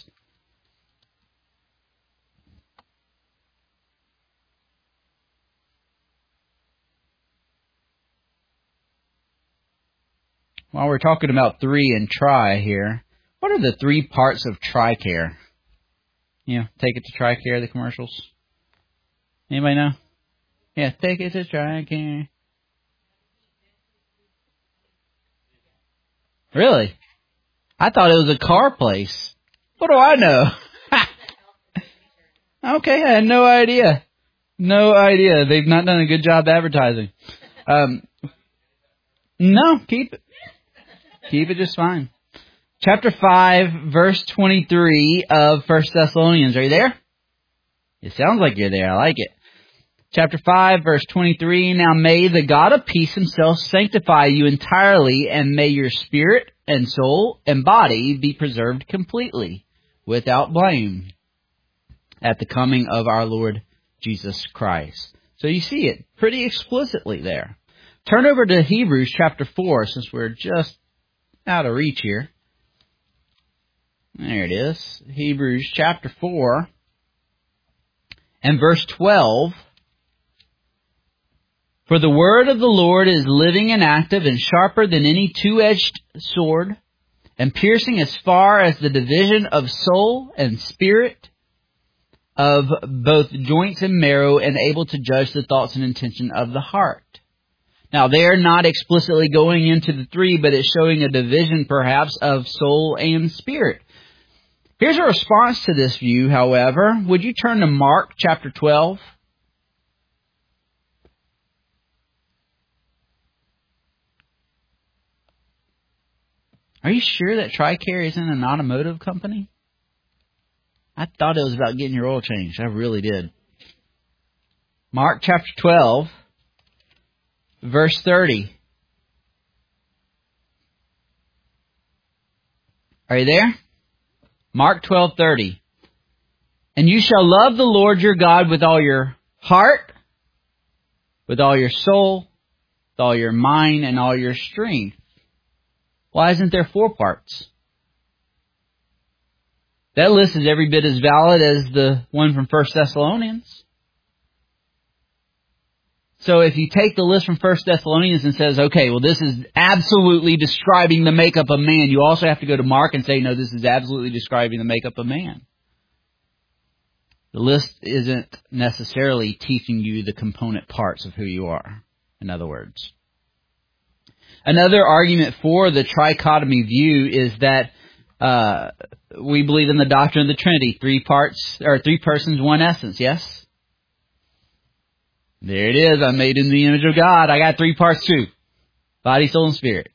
while we're talking about three and tri here, what are the three parts of TRICARE? You know, take it to TRICARE, the commercials. Anybody know? Yeah, take it to TRICARE. Really? I thought it was a car place. What do I know? Okay, I had no idea. No idea. They've not done a good job advertising. Um, no, keep it. Keep it just fine. Chapter five, verse twenty-three of First Thessalonians. Are you there? It sounds like you're there. I like it. Chapter five, verse twenty-three. Now may the God of peace himself sanctify you entirely, and may your spirit and soul and body be preserved completely, without blame, at the coming of our Lord Jesus Christ. So you see it pretty explicitly there. Turn over to Hebrews chapter four, since we're just out of reach here. There it is. Hebrews chapter four and verse twelve. For the word of the Lord is living and active and sharper than any two-edged sword, and piercing as far as the division of soul and spirit, of both joints and marrow, and able to judge the thoughts and intention of the heart. Now, they're not explicitly going into the three, but it's showing a division, perhaps, of soul and spirit. Here's a response to this view, however. Would you turn to Mark chapter twelve? Are you sure that TRICARE isn't an automotive company? I thought it was about getting your oil changed. I really did. Mark chapter twelve, verse thirty. Are you there? Mark twelve thirty. And you shall love the Lord your God with all your heart, with all your soul, with all your mind, and all your strength. Why isn't there four parts? That list is every bit as valid as the one from First Thessalonians. So if you take the list from First Thessalonians and says, okay, well, this is absolutely describing the makeup of man, you also have to go to Mark and say, no, this is absolutely describing the makeup of man. The list isn't necessarily teaching you the component parts of who you are, in other words. Another argument for the trichotomy view is that uh, we believe in the doctrine of the Trinity, three parts or three persons, one essence. Yes, there it is. I'm made in the image of God. I got three parts too: body, soul, and spirit.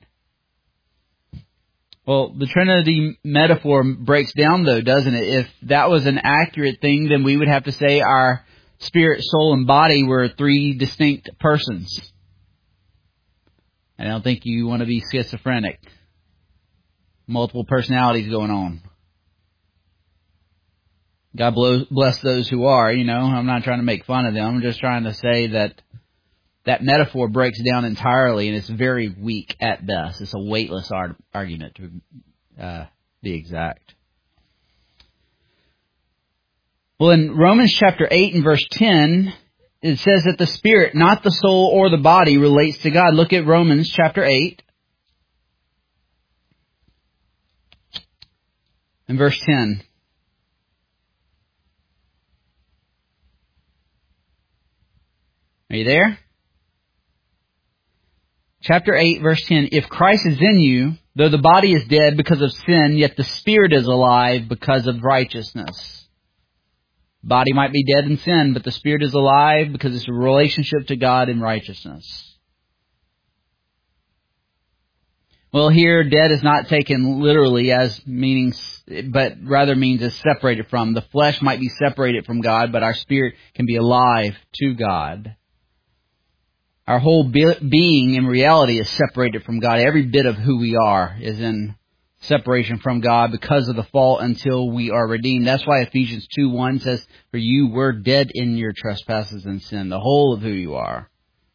Well, the Trinity metaphor breaks down, though, doesn't it? If that was an accurate thing, then we would have to say our spirit, soul, and body were three distinct persons. I don't think you want to be schizophrenic. Multiple personalities going on. God bless those who are, you know. I'm not trying to make fun of them. I'm just trying to say that that metaphor breaks down entirely, and it's very weak at best. It's a weightless ar- argument, to uh, be exact. Well, in Romans chapter eight and verse ten, it says that the spirit, not the soul or the body, relates to God. Look at Romans chapter eight and verse ten. Are you there? Chapter eight, verse ten. If Christ is in you, though the body is dead because of sin, yet the spirit is alive because of righteousness. Body might be dead in sin, but the spirit is alive because it's a relationship to God in righteousness. Well, here, dead is not taken literally as meaning, but rather means is separated from. The flesh might be separated from God, but our spirit can be alive to God. Our whole be- being in reality is separated from God. Every bit of who we are is in separation from God because of the fall until we are redeemed. That's why Ephesians two one says, for you were dead in your trespasses and sin, the whole of who you are.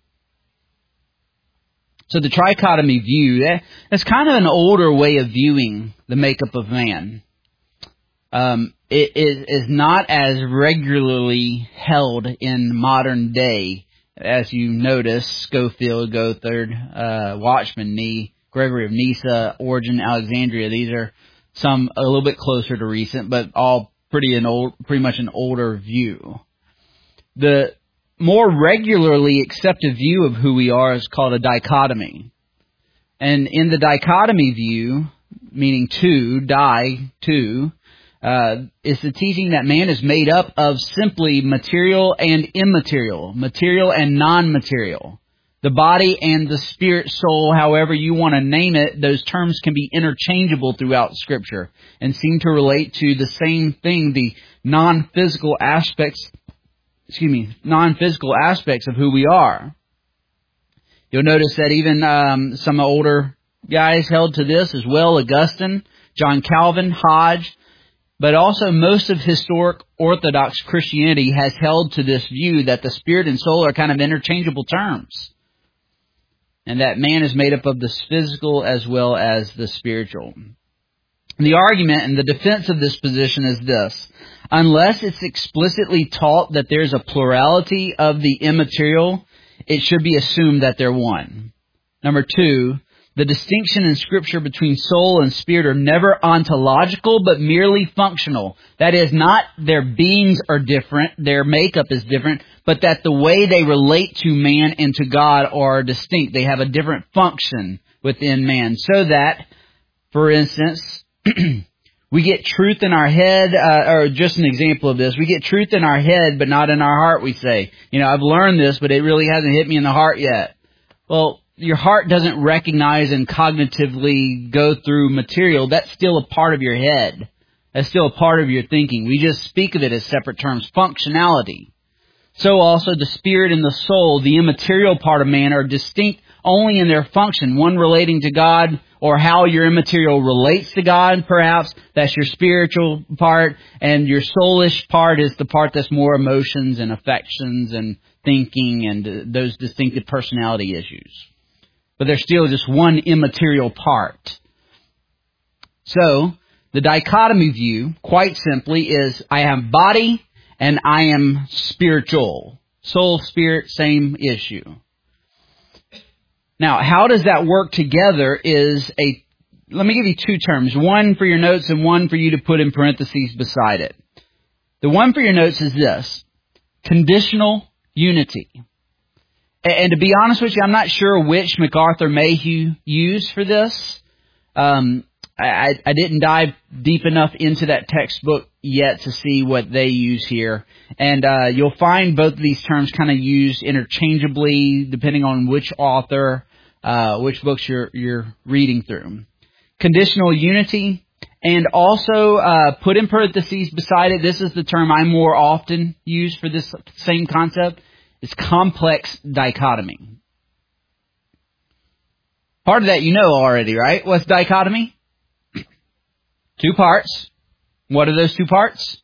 So the trichotomy view, that's kind of an older way of viewing the makeup of man. Um, it is, is not as regularly held in modern day. As you notice, Scofield, Gothard, uh, Watchman Nee Gregory of Nyssa, Origen, Alexandria. These are some a little bit closer to recent, but all pretty an old, pretty much an older view. The more regularly accepted view of who we are is called a dichotomy. And in the dichotomy view, meaning two, di, two, uh, is the teaching that man is made up of simply material and immaterial, material and non-material. The body and the spirit, soul, however you want to name it, those terms can be interchangeable throughout Scripture and seem to relate to the same thing, the non-physical aspects, excuse me, non-physical aspects of who we are. You'll notice that even um, some older guys held to this as well, Augustine, John Calvin, Hodge, but also most of historic Orthodox Christianity has held to this view that the spirit and soul are kind of interchangeable terms, and that man is made up of the physical as well as the spiritual. The argument and the defense of this position is this: unless it's explicitly taught that there's a plurality of the immaterial, it should be assumed that they're one. Number two, the distinction in Scripture between soul and spirit are never ontological, but merely functional. That is, not their beings are different, their makeup is different, but that the way they relate to man and to God are distinct. They have a different function within man. So that, for instance, we get truth in our head, uh, or just an example of this, we get truth in our head, but not in our heart, we say. You know, I've learned this, but it really hasn't hit me in the heart yet. Well, your heart doesn't recognize and cognitively go through material. That's still a part of your head. That's still a part of your thinking. We just speak of it as separate terms. Functionality. So also the spirit and the soul, the immaterial part of man, are distinct only in their function. One relating to God, or how your immaterial relates to God, perhaps. That's your spiritual part. And your soulish part is the part that's more emotions and affections and thinking and those distinctive personality issues. But there's still just one immaterial part. So, the dichotomy view, quite simply, is I am body and I am spiritual. Soul, spirit, same issue. Now, how does that work together is a... Let me give you two terms. One for your notes and one for you to put in parentheses beside it. The one for your notes is this: conditional unity. And to be honest with you, I'm not sure which MacArthur Mayhew used for this. Um, I, I didn't dive deep enough into that textbook yet to see what they use here. And uh, you'll find both of these terms kind of used interchangeably depending on which author, uh, which books you're, you're reading through. Conditional unity, and also uh, put in parentheses beside it, this is the term I more often use for this same concept. It's complex dichotomy. Part of that you know already, right? What's dichotomy? Two parts. What are those two parts?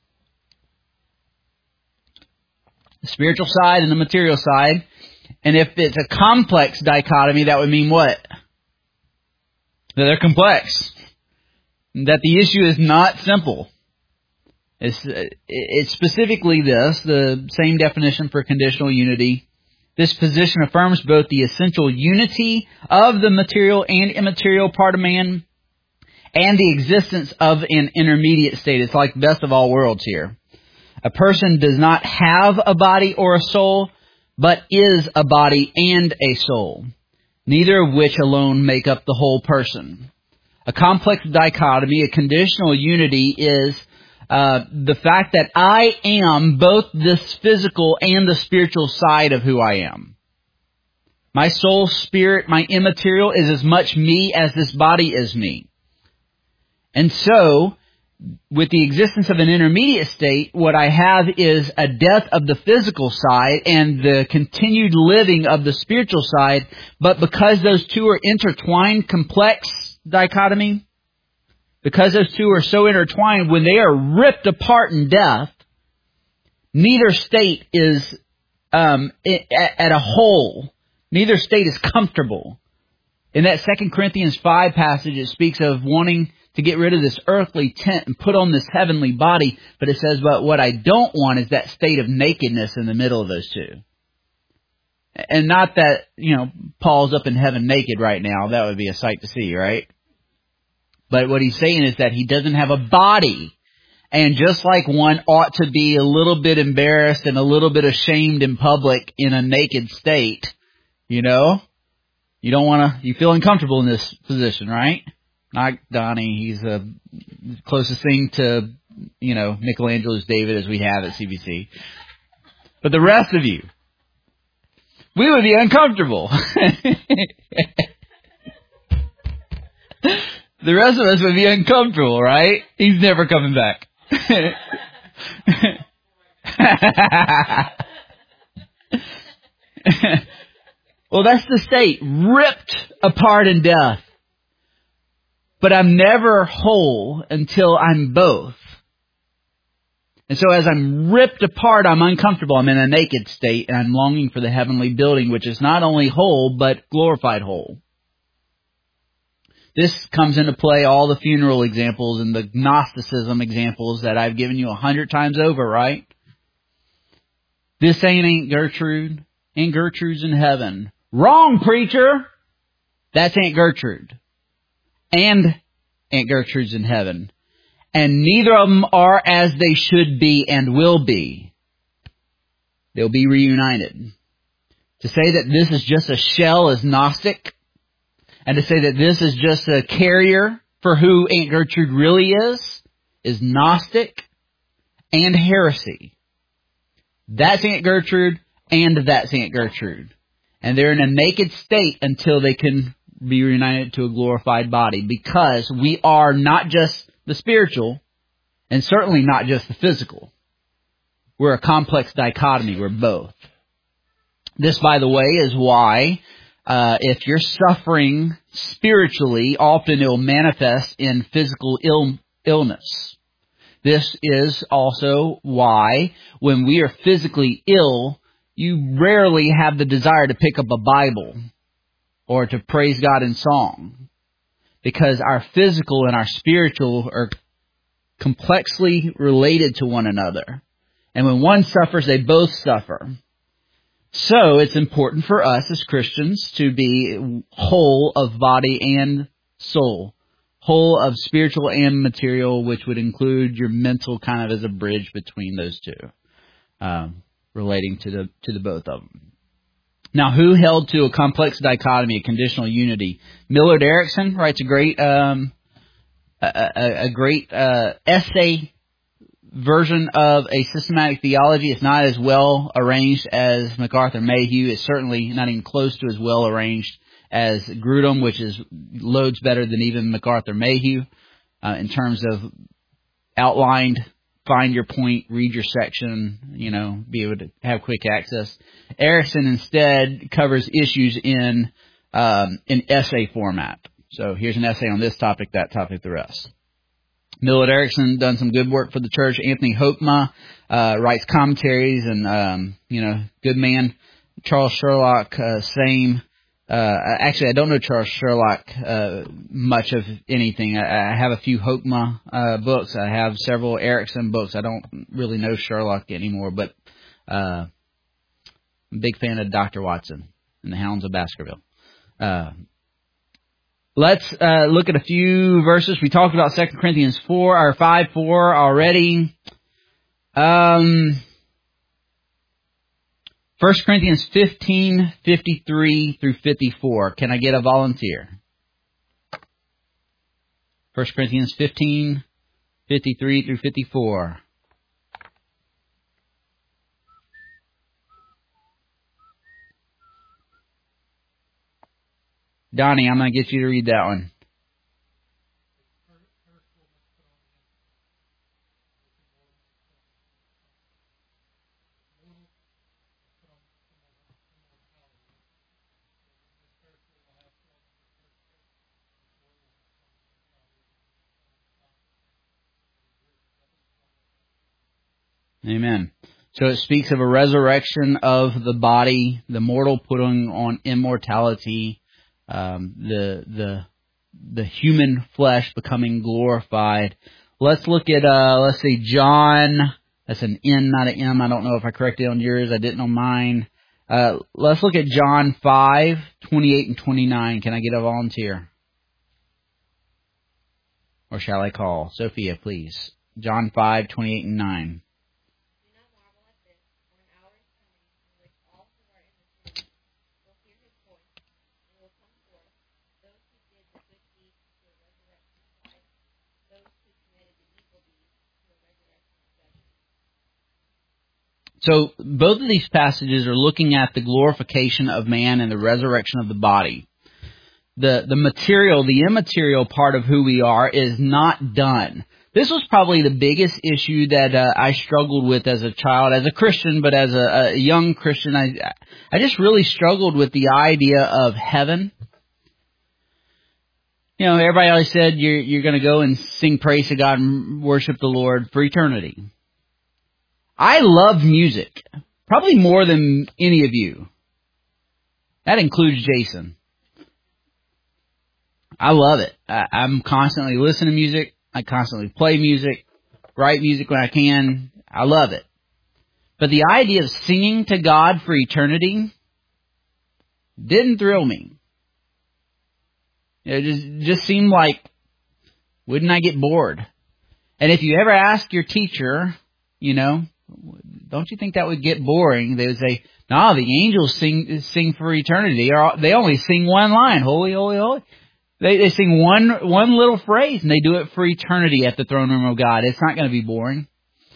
The spiritual side and the material side. And if it's a complex dichotomy, that would mean what? That they're complex. That the issue is not simple. It's, it's specifically this, the same definition for conditional unity. This position affirms both the essential unity of the material and immaterial part of man and the existence of an intermediate state. It's like best of all worlds here. A person does not have a body or a soul, but is a body and a soul, neither of which alone make up the whole person. A complex dichotomy, a conditional unity, is Uh, the fact that I am both this physical and the spiritual side of who I am. My soul, spirit, my immaterial is as much me as this body is me. And so, with the existence of an intermediate state, what I have is a death of the physical side and the continued living of the spiritual side. But because those two are intertwined, complex dichotomy, because those two are so intertwined, when they are ripped apart in death, neither state is um, at a whole. Neither state is comfortable. In that Second Corinthians five passage, it speaks of wanting to get rid of this earthly tent and put on this heavenly body. But it says, but what I don't want is that state of nakedness in the middle of those two. And not that, you know, Paul's up in heaven naked right now. That would be a sight to see, right? But what he's saying is that he doesn't have a body. And just like one ought to be a little bit embarrassed and a little bit ashamed in public in a naked state, you know, you don't want to, you feel uncomfortable in this position, right? Not Donnie. He's the closest thing to, you know, Michelangelo's David as we have at C B C. But the rest of you, we would be uncomfortable. The rest of us would be uncomfortable, right? He's never coming back. Well, that's the state, ripped apart in death. But I'm never whole until I'm both. And so as I'm ripped apart, I'm uncomfortable. I'm in a naked state, and I'm longing for the heavenly building, which is not only whole, but glorified whole. This comes into play, all the funeral examples and the Gnosticism examples that I've given you a hundred times over, right? This ain't Aunt Gertrude. Aunt Gertrude's in heaven. Wrong, preacher! That's Aunt Gertrude. And Aunt Gertrude's in heaven. And neither of them are as they should be and will be. They'll be reunited. To say that this is just a shell is Gnostic. And to say that this is just a carrier for who Aunt Gertrude really is, is Gnostic and heresy. That's Aunt Gertrude and that's Aunt Gertrude. And they're in a naked state until they can be reunited to a glorified body. Because we are not just the spiritual and certainly not just the physical. We're a complex dichotomy. We're both. This, by the way, is why Uh, if you're suffering spiritually, often it will manifest in physical ill, illness. This is also why when we are physically ill, you rarely have the desire to pick up a Bible or to praise God in song. Because our physical and our spiritual are complexly related to one another. And when one suffers, they both suffer. So it's important for us as Christians to be whole of body and soul. Whole of spiritual and material, which would include your mental kind of as a bridge between those two. Um, relating to the to the both of them. Now, who held to a complex dichotomy, a conditional unity? Millard Erickson writes a great um, a, a, a great uh, essay version of a systematic theology. It's not as well arranged as MacArthur Mayhew. It's certainly not even close to as well arranged as Grudem, which is loads better than even MacArthur Mayhew uh, in terms of outlined, find your point, read your section, you know, be able to have quick access. Erickson instead covers issues in um, in essay format. So here's an essay on this topic, that topic, the rest. Millard Erickson done some good work for the church. Anthony Hoekema uh, writes commentaries, and um, you know, good man. Charles Sherlock, uh, same. Uh, actually, I don't know Charles Sherlock uh, much of anything. I, I have a few Hoekema uh, books. I have several Erickson books. I don't really know Sherlock anymore, but uh, I'm a big fan of Doctor Watson and the Hounds of Baskerville. Uh, Let's uh, look at a few verses. We talked about Second Corinthians four or five four already. Um, First Corinthians fifteen fifty-three through fifty-four. Can I get a volunteer? First Corinthians fifteen fifty-three through fifty-four. Donnie, I'm going to get you to read that one. Amen. So it speaks of a resurrection of the body, the mortal putting on immortality, um, the the the human flesh becoming glorified. Let's look at uh, let's see, John. That's an N, not an M. I don't know if I corrected on yours. I didn't on mine. Uh, let's look at John five, twenty-eight and twenty-nine. Can I get a volunteer? Or shall I call? Sophia, please. John five, twenty-eight and nine. So both of these passages are looking at the glorification of man and the resurrection of the body. The the material, the immaterial part of who we are is not done. This was probably the biggest issue that uh, I struggled with as a child, as a Christian, but as a, a young Christian, I I just really struggled with the idea of heaven. You know, everybody always said you're you're going to go and sing praise to God and worship the Lord for eternity. I love music, probably more than any of you. That includes Jason. I love it. I, I'm constantly listening to music. I constantly play music, write music when I can. I love it. But the idea of singing to God for eternity didn't thrill me. It just, just seemed like, wouldn't I get bored? And if you ever ask your teacher, you know, don't you think that would get boring? They would say, no, the angels sing sing for eternity. They only sing one line, holy, holy, holy. They, they sing one one little phrase, and they do it for eternity at the throne room of God. It's not going to be boring.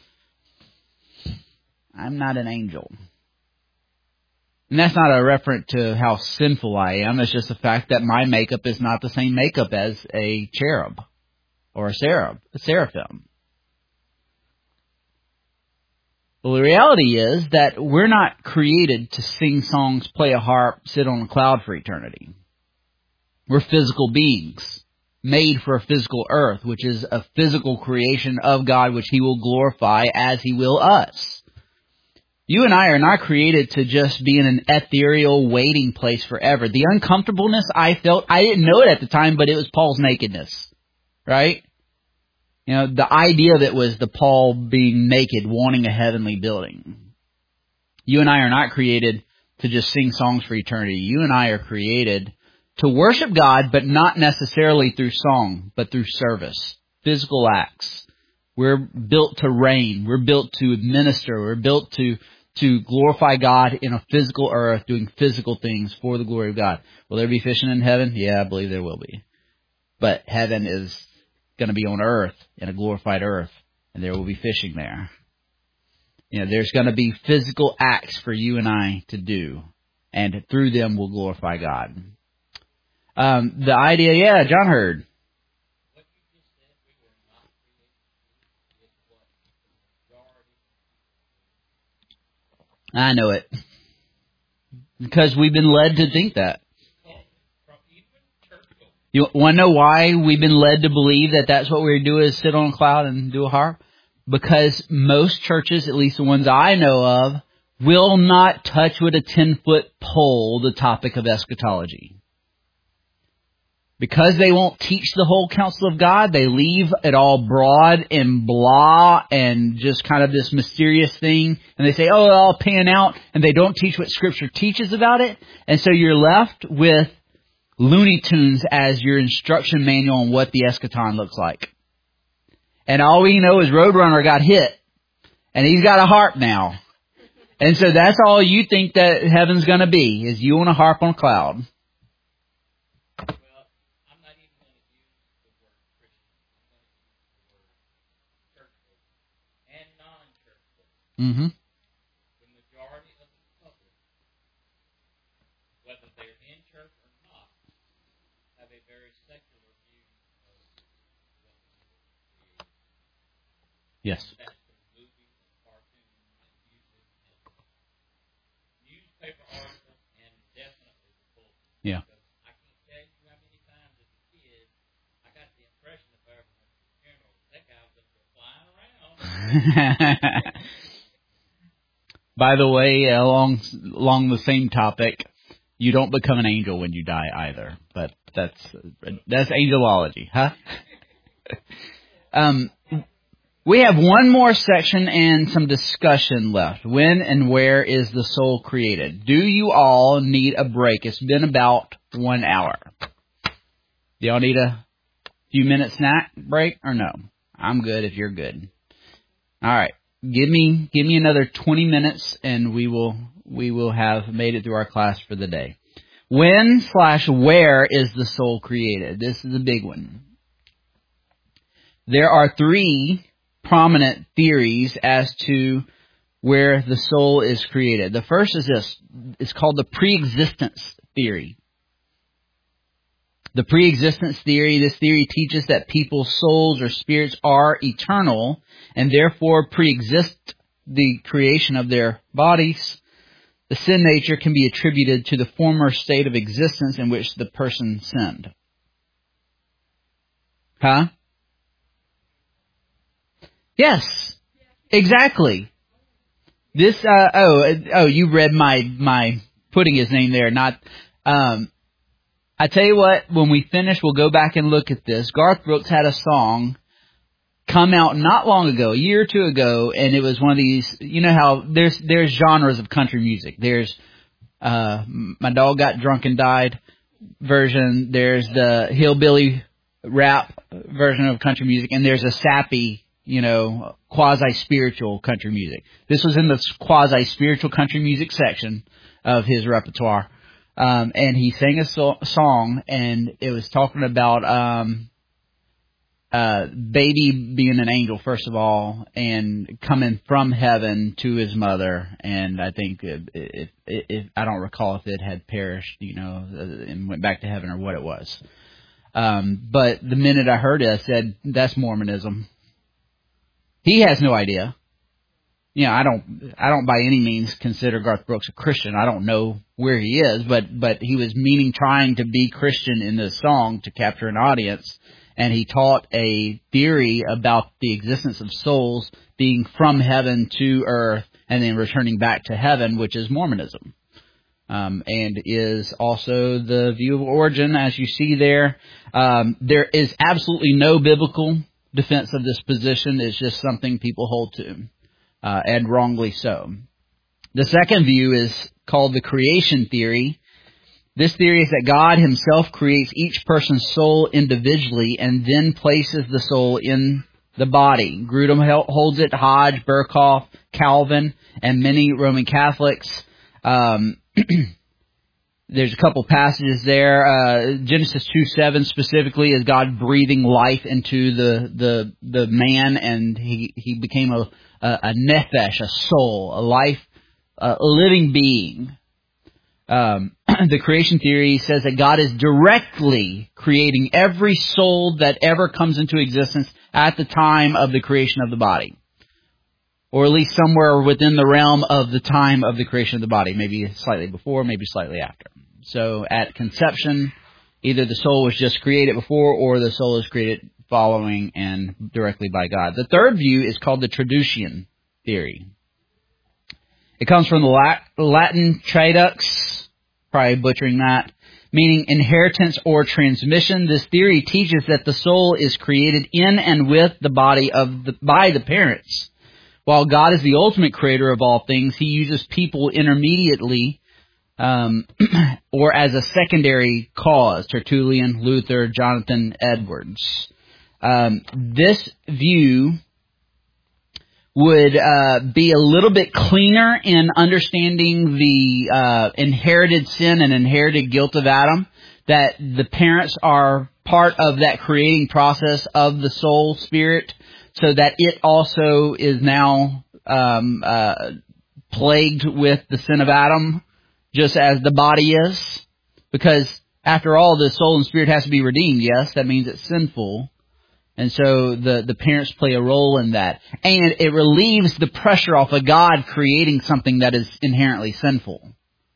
I'm not an angel. And that's not a reference to how sinful I am. It's just the fact that my makeup is not the same makeup as a cherub or a seraph, a seraphim. Well, the reality is that we're not created to sing songs, play a harp, sit on a cloud for eternity. We're physical beings, made for a physical earth, which is a physical creation of God, which He will glorify as He will us. You and I are not created to just be in an ethereal waiting place forever. The uncomfortableness I felt, I didn't know it at the time, but it was Paul's nakedness, right? You know, the idea of it was the Paul being naked, wanting a heavenly building. You and I are not created to just sing songs for eternity. You and I are created to worship God, but not necessarily through song, but through service, physical acts. We're built to reign. We're built to administer. We're built to, to glorify God in a physical earth, doing physical things for the glory of God. Will there be fishing in heaven? Yeah, I believe there will be. But heaven is going to be on earth, in a glorified earth, and there will be fishing there. You know, there's going to be physical acts for you and I to do, and through them we'll glorify God. Um, the idea, yeah, John heard. I know it. Because we've been led to think that. You want to know why we've been led to believe that that's what we're do is sit on a cloud and do a harp? Because most churches, at least the ones I know of, will not touch with a ten-foot pole the topic of eschatology. Because they won't teach the whole counsel of God, they leave it all broad and blah and just kind of this mysterious thing. And they say, oh, it'll all pan out. And they don't teach what Scripture teaches about it. And so you're left with Looney Tunes as your instruction manual on what the eschaton looks like. And all we know is Roadrunner got hit. And he's got a harp now. And so that's all you think that heaven's going to be, is you on a harp on a cloud. Mm-hmm. The majority of the public, whether they're in church or not, have a very secular view of what the Yes. That's the movies and cartoons and music and newspaper articles and definitely the bulletin. Yeah. Because I can't tell you how many times as a kid I got the impression if I ever went to a funeral that guy was up there flying around. By the way, along along the same topic, you don't become an angel when you die either. But that's that's angelology, huh? um, We have one more section and some discussion left. When and where is the soul created? Do you all need a break? It's been about one hour. Do y'all need a few minute snack break or no? I'm good if you're good. All right. Give me give me another twenty minutes and we will we will have made it through our class for the day. When slash where is the soul created? This is a big one. There are three prominent theories as to where the soul is created. The first is this. It's called the pre-existence theory. The pre-existence theory, this theory teaches that people's souls or spirits are eternal and therefore pre-exist the creation of their bodies. The sin nature can be attributed to the former state of existence in which the person sinned. Huh? Yes, exactly. This, uh, oh, oh, you read my, my putting his name there, not, um, I tell you what, when we finish, we'll go back and look at this. Garth Brooks had a song come out not long ago, a year or two ago, and it was one of these, you know how there's, there's genres of country music. There's, uh, My Dog Got Drunk and Died version. There's the hillbilly rap version of country music, and there's a sappy, you know, quasi-spiritual country music. This was in the quasi-spiritual country music section of his repertoire. Um, and he sang a so- song, and it was talking about um, uh, baby being an angel, first of all, and coming from heaven to his mother. And I think, it, it, it, it, I don't recall if it had perished, you know, and went back to heaven or what it was. Um, but the minute I heard it, I said, that's Mormonism. He has no idea. You know, I don't, I don't by any means consider Garth Brooks a Christian. I don't know where he is, but, but he was meaning trying to be Christian in this song to capture an audience. And he taught a theory about the existence of souls being from heaven to earth and then returning back to heaven, which is Mormonism. Um, and is also the view of origin, as you see there. Um, there is absolutely no biblical defense of this position. Is just something people hold to, uh, and wrongly so. The second view is called the creation theory. This theory is that God himself creates each person's soul individually and then places the soul in the body. Grudem holds it, Hodge, Burkhoff, Calvin, and many Roman Catholics. Um, There's a couple passages there. Uh, Genesis two seven specifically is God breathing life into the the the man, and he he became a a, a nephesh, a soul, a life, a living being. Um, the creation theory says that God is directly creating every soul that ever comes into existence at the time of the creation of the body, or at least somewhere within the realm of the time of the creation of the body, maybe slightly before, maybe slightly after. So at conception, either the soul was just created before or the soul is created following and directly by God. The third view is called the Traducian theory. It comes from the Latin tradux, probably butchering that, meaning inheritance or transmission. This theory teaches that the soul is created in and with the body of the, by the parents. While God is the ultimate creator of all things, he uses people intermediately um, or as a secondary cause. Tertullian, Luther, Jonathan Edwards. Um, this view would uh, be a little bit cleaner in understanding the uh, inherited sin and inherited guilt of Adam, that the parents are part of that creating process of the soul spirit, so that it also is now um, uh, plagued with the sin of Adam, just as the body is. Because after all, the soul and spirit has to be redeemed. Yes, that means it's sinful. And so the, the parents play a role in that. And it relieves the pressure off of God creating something that is inherently sinful.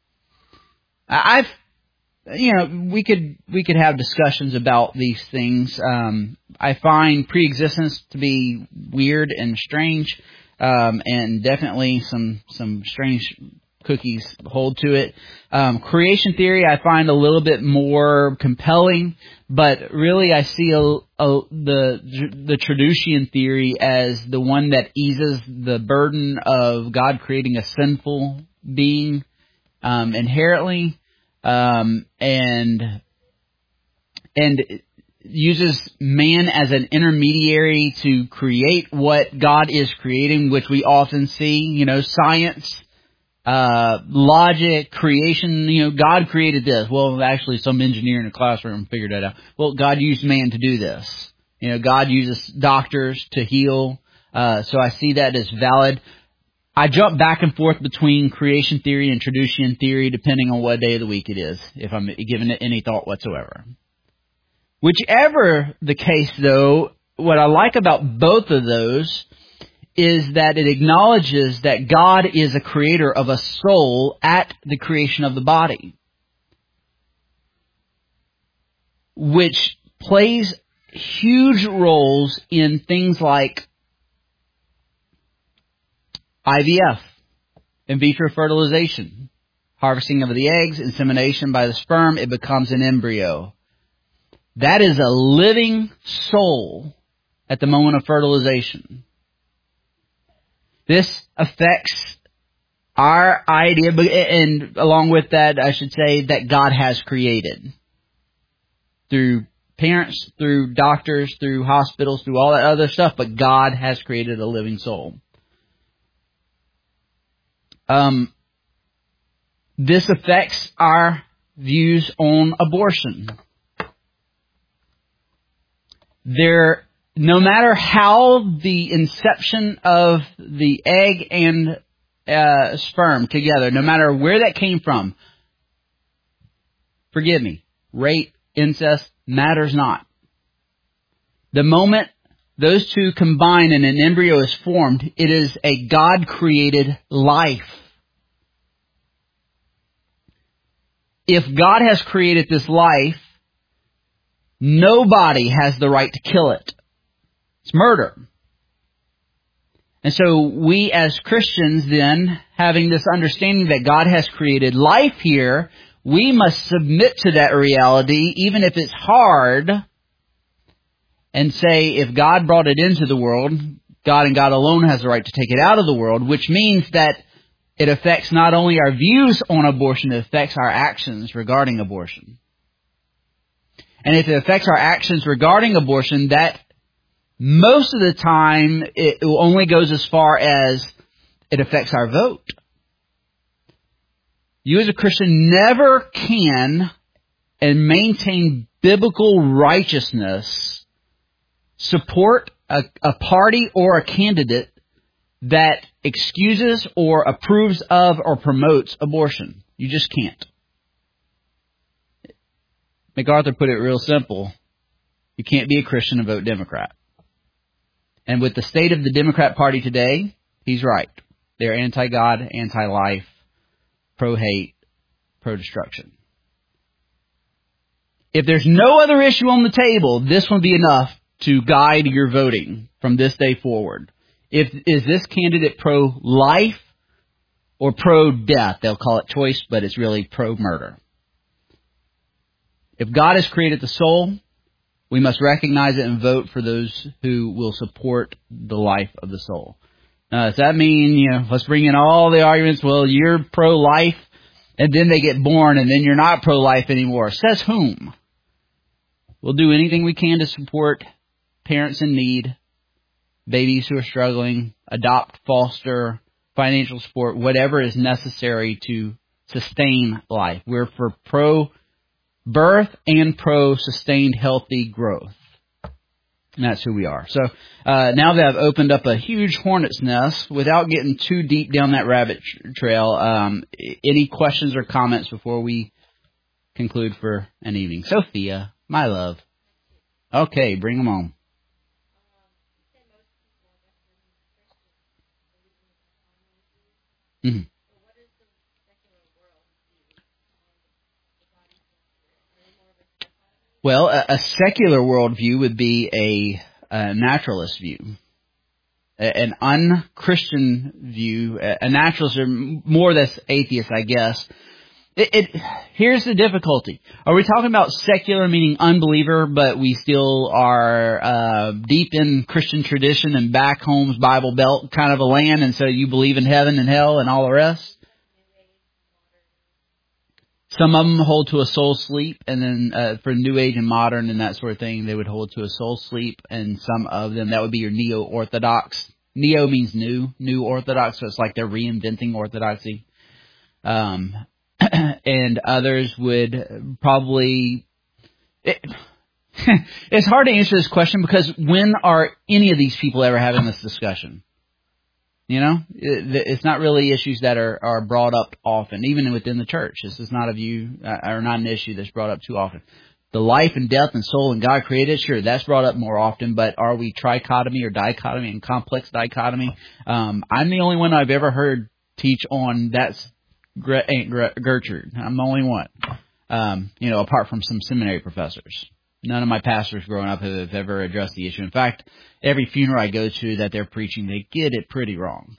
I've, you know, we could, we could have discussions about these things. Um, I find pre-existence to be weird and strange, um, and definitely some, some strange cookies hold to it. Um, creation theory I find a little bit more compelling, but really I see a, a, the the Traducian theory as the one that eases the burden of God creating a sinful being um, inherently, um, and and uses man as an intermediary to create what God is creating, which we often see, you know, science. Uh, logic, creation, you know, God created this. Well, actually some engineer in a classroom figured that out. Well, God used man to do this. You know, God uses doctors to heal. Uh, so I see that as valid. I jump back and forth between creation theory and Traducian theory depending on what day of the week it is, if I'm giving it any thought whatsoever. Whichever the case though, what I like about both of those is that it acknowledges that God is a creator of a soul at the creation of the body, which plays huge roles in things like I V F, in vitro fertilization, harvesting of the eggs, insemination by the sperm, it becomes an embryo. That is a living soul at the moment of fertilization. This affects our idea, and along with that, I should say that God has created. Through parents, through doctors, through hospitals, through all that other stuff, but God has created a living soul. Um, this affects our views on abortion. There No matter how the inception of the egg and uh, sperm together, no matter where that came from, forgive me, rape, incest, matters not. The moment those two combine and an embryo is formed, it is a God-created life. If God has created this life, nobody has the right to kill it. It's murder. And so we as Christians then, having this understanding that God has created life here, we must submit to that reality, even if it's hard, and say if God brought it into the world, God and God alone has the right to take it out of the world, which means that it affects not only our views on abortion, it affects our actions regarding abortion. And if it affects our actions regarding abortion, that most of the time, it only goes as far as it affects our vote. You as a Christian never can and maintain biblical righteousness, support a, a party or a candidate that excuses or approves of or promotes abortion. You just can't. MacArthur put it real simple. You can't be a Christian and vote Democrat. And with the state of the Democrat Party today, he's right. They're anti-God, anti-life, pro-hate, pro-destruction. If there's no other issue on the table, this will be enough to guide your voting from this day forward. If is this candidate pro-life or pro-death? They'll call it choice, but it's really pro-murder. If God has created the soul, we must recognize it and vote for those who will support the life of the soul. Now, does that mean, you know, let's bring in all the arguments, well, you're pro-life, and then they get born, and then you're not pro-life anymore. Says whom? We'll do anything we can to support parents in need, babies who are struggling, adopt, foster, financial support, whatever is necessary to sustain life. We're for pro birth and pro-sustained healthy growth. And that's who we are. So uh, now that I've opened up a huge hornet's nest, without getting too deep down that rabbit trail, um, any questions or comments before we conclude for an evening? Sophia, my love. Okay, bring them on. Mm-hmm. Well, a, a secular worldview would be a, a naturalist view. an un-Christian view, a naturalist or more that's atheist, I guess. It, it, here's the difficulty. Are we talking about secular, meaning unbeliever, but we still are uh, deep in Christian tradition and back home's Bible Belt kind of a land, and so you believe in heaven and hell and all the rest? Some of them hold to a soul sleep, and then uh, for New Age and modern and that sort of thing, they would hold to a soul sleep, and some of them, that would be your Neo-Orthodox. Neo means new, New Orthodox, so it's like they're reinventing Orthodoxy. Um, and others would probably... It, it's hard to answer this question because when are any of these people ever having this discussion? You know, it's not really issues that are, are brought up often, even within the church. This is not a view, uh, or not an issue that's brought up too often. The life and death and soul and God created, sure, that's brought up more often, but are we trichotomy or dichotomy and complex dichotomy? Um, I'm the only one I've ever heard teach on that's Aunt Gertrude. I'm the only one, um, you know, apart from some seminary professors. None of my pastors growing up have ever addressed the issue. In fact, every funeral I go to that they're preaching, they get it pretty wrong.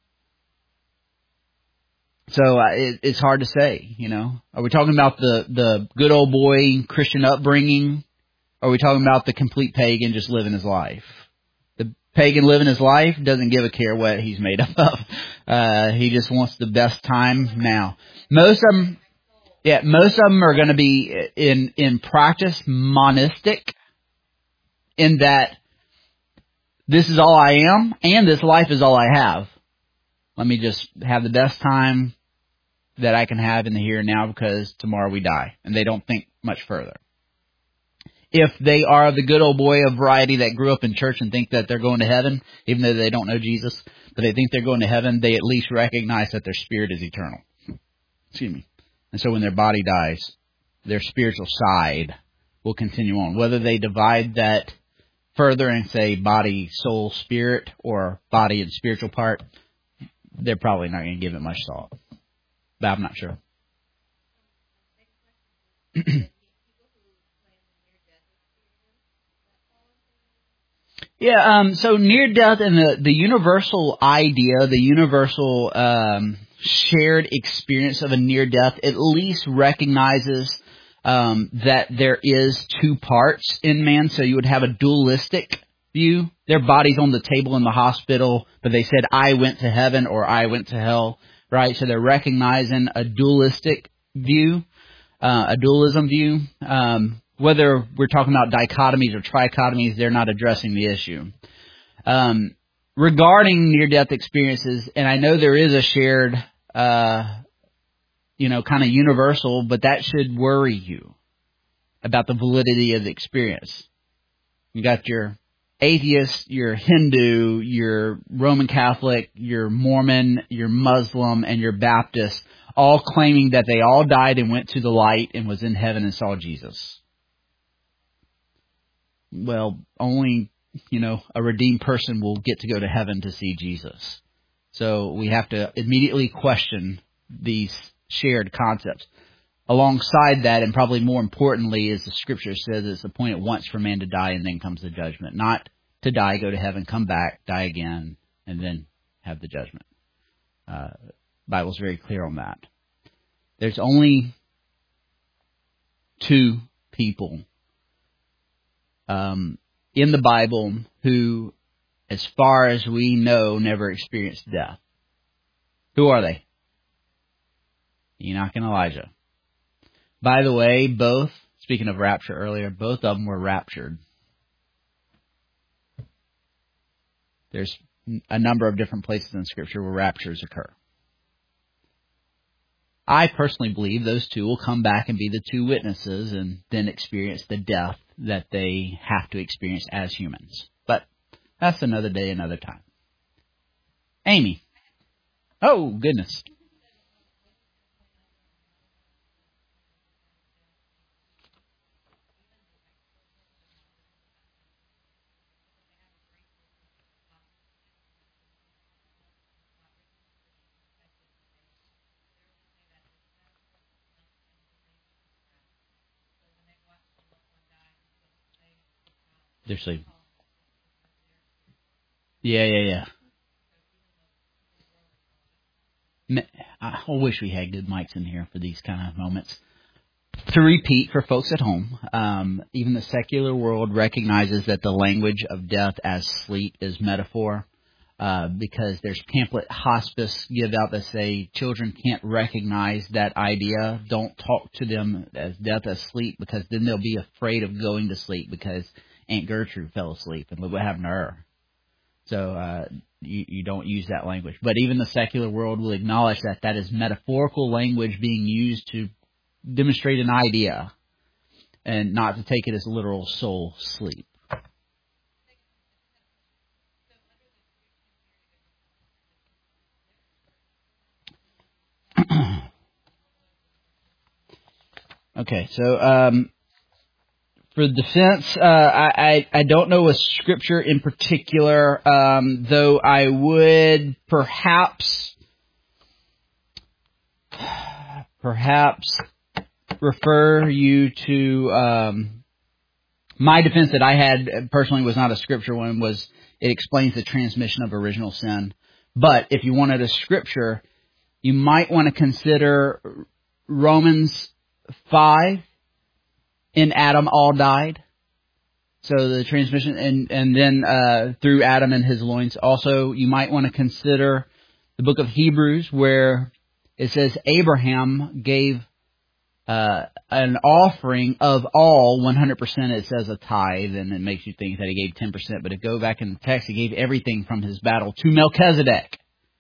So uh, it, it's hard to say, you know. Are we talking about the, the good old boy Christian upbringing? Or are we talking about the complete pagan just living his life? The pagan living his life doesn't give a care what he's made up of. Uh, he just wants the best time now. Most of them... Yeah, most of them are going to be in, in practice monistic, in that this is all I am and this life is all I have. Let me just have the best time that I can have in the here and now because tomorrow we die. And they don't think much further. If they are the good old boy of variety that grew up in church and think that they're going to heaven, even though they don't know Jesus, but they think they're going to heaven, they at least recognize that their spirit is eternal. Excuse me. And so when their body dies, their spiritual side will continue on. Whether they divide that further and say body, soul, spirit, or body and spiritual part, they're probably not going to give it much thought. But I'm not sure. Yeah, um, so near death and the, the universal idea, the universal um, shared experience of a near death at least recognizes um, that there is two parts in man. So you would have a dualistic view. Their body's on the table in the hospital, but they said, I went to heaven or I went to hell, right? So they're recognizing a dualistic view, uh, a dualism view. Um, Whether we're talking about dichotomies or trichotomies, they're not addressing the issue. Um, regarding near-death experiences, and I know there is a shared, uh, you know, kind of universal, but that should worry you about the validity of the experience. You got your atheist, your Hindu, your Roman Catholic, your Mormon, your Muslim, and your Baptist, all claiming that they all died and went to the light and was in heaven and saw Jesus. Well, only, you know, a redeemed person will get to go to heaven to see Jesus. So we have to immediately question these shared concepts. Alongside that, and probably more importantly, as the Scripture says, it's appointed once for man to die and then comes the judgment. Not to die, go to heaven, come back, die again, and then have the judgment. Uh, the Bible's very clear on that. There's only two people Um, in the Bible who, as far as we know, never experienced death. Who are they? Enoch and Elijah. By the way, both, speaking of rapture earlier, both of them were raptured. There's a number of different places in Scripture where raptures occur. I personally believe those two will come back and be the two witnesses and then experience the death that they have to experience as humans. But that's another day, another time. Amy. Oh, goodness. They're sleeping. Yeah, yeah, yeah. I wish we had good mics in here for these kind of moments. To repeat for folks at home, um, even the secular world recognizes that the language of death as sleep is metaphor, uh, because there's pamphlet hospice give out that say children can't recognize that idea. Don't talk to them as death as sleep, because then they'll be afraid of going to sleep because Aunt Gertrude fell asleep and look what happened to her. So uh, you, you don't use that language. But even the secular world will acknowledge that that is metaphorical language being used to demonstrate an idea, and not to take it as literal soul sleep. Okay, so um, for defense, uh, I, I I don't know a scripture in particular, um, though I would perhaps perhaps refer you to um, my defense that I had personally was not a scripture one. Was it explains the transmission of original sin? But if you wanted a scripture, you might want to consider Romans five. In Adam all died. So the transmission, and, and then uh, through Adam and his loins. Also, you might want to consider the book of Hebrews, where it says Abraham gave uh, an offering of all one hundred percent. It says a tithe, and it makes you think that he gave ten percent. But if you go back in the text, he gave everything from his battle to Melchizedek.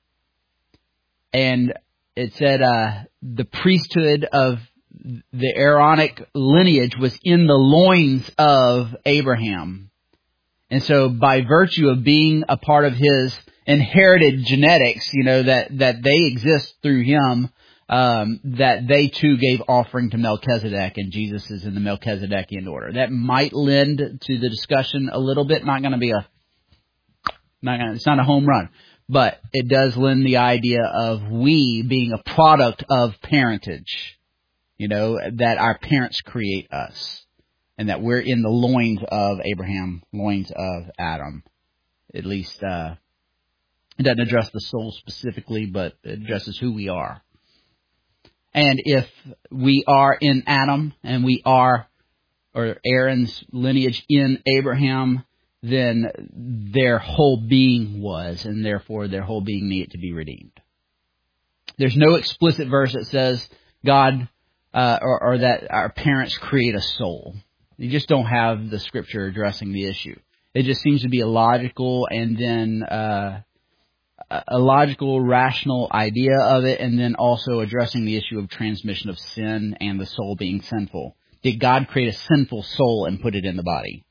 And it said uh, the priesthood of the Aaronic lineage was in the loins of Abraham. And so by virtue of being a part of his inherited genetics, you know, that, that they exist through him, um, that they too gave offering to Melchizedek, and Jesus is in the Melchizedekian order. That might lend to the discussion a little bit. Not going to be a, not gonna, it's not a home run, but it does lend the idea of we being a product of parentage. You know, that our parents create us, and that we're in the loins of Abraham, loins of Adam. At least, uh, it doesn't address the soul specifically, but it addresses who we are. And if we are in Adam, and we are, or Aaron's lineage in Abraham, then their whole being was, and therefore their whole being needed to be redeemed. There's no explicit verse that says God Uh, or, or that our parents create a soul. You just don't have the scripture addressing the issue. It just seems to be a logical and then uh, a logical, rational idea of it, and then also addressing the issue of transmission of sin and the soul being sinful. Did God create a sinful soul and put it in the body?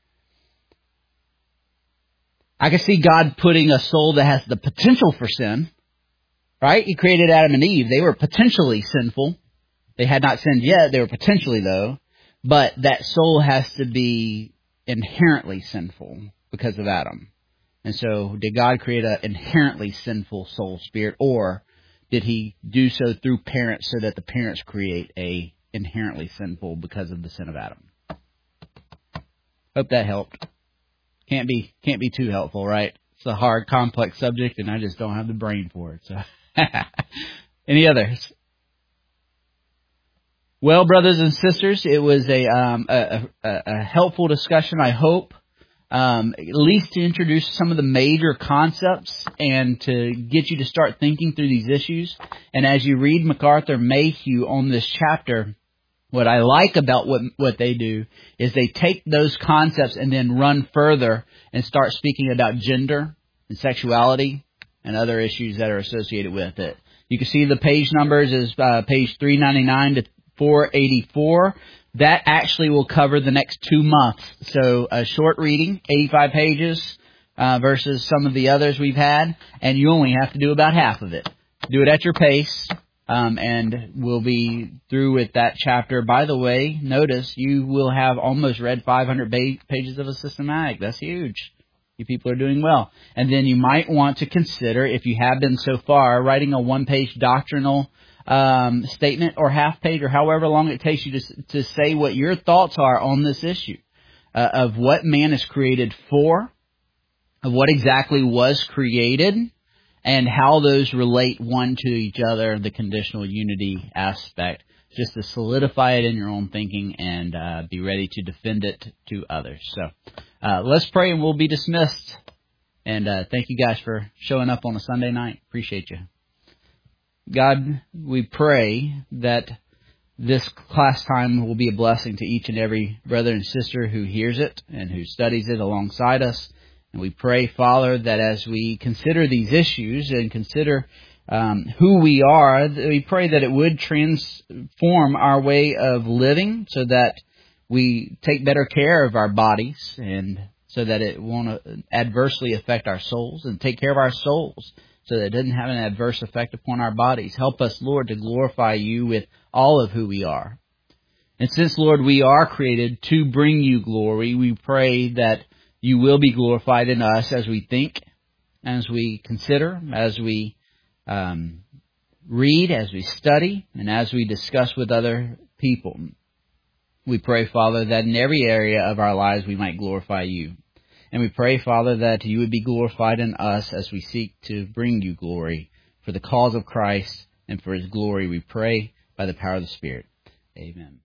I can see God putting a soul that has the potential for sin, right? He created Adam and Eve. They were potentially sinful. They had not sinned yet. They were potentially, though. But that soul has to be inherently sinful because of Adam. And so did God create an inherently sinful soul spirit, or did he do so through parents so that the parents create a inherently sinful because of the sin of Adam? Hope that helped. Can't be can't be too helpful, right? It's a hard, complex subject, and I just don't have the brain for it. So, any others? Well, brothers and sisters, it was a um, a, a, a helpful discussion, I hope, um, at least to introduce some of the major concepts and to get you to start thinking through these issues. And as you read MacArthur Mayhew on this chapter, what I like about what what they do is they take those concepts and then run further and start speaking about gender and sexuality and other issues that are associated with it. You can see the page numbers is uh, page three ninety-nine to four eighty-four. That actually will cover the next two months. So a short reading, eighty-five pages, uh, versus some of the others we've had, and you only have to do about half of it. Do it at your pace, um, and we'll be through with that chapter. By the way, notice you will have almost read five hundred ba- pages of a systematic. That's huge. You people are doing well. And then you might want to consider, if you have been so far, writing a one-page doctrinal Um, statement or half page or however long it takes you to to say what your thoughts are on this issue uh, of what man is created for, of what exactly was created and how those relate one to each other, the conditional unity aspect, just to solidify it in your own thinking and uh, be ready to defend it to others. So uh, let's pray and we'll be dismissed. And uh, thank you guys for showing up on a Sunday night. Appreciate you. God, we pray that this class time will be a blessing to each and every brother and sister who hears it and who studies it alongside us. And we pray, Father, that as we consider these issues and consider um, who we are, we pray that it would transform our way of living so that we take better care of our bodies and so that it won't adversely affect our souls, and take care of our souls so that it doesn't have an adverse effect upon our bodies. Help us, Lord, to glorify you with all of who we are. And since, Lord, we are created to bring you glory, we pray that you will be glorified in us as we think, as we consider, as we um, read, as we study, and as we discuss with other people. We pray, Father, that in every area of our lives we might glorify you. And we pray, Father, that you would be glorified in us as we seek to bring you glory for the cause of Christ and for his glory. We pray by the power of the Spirit. Amen.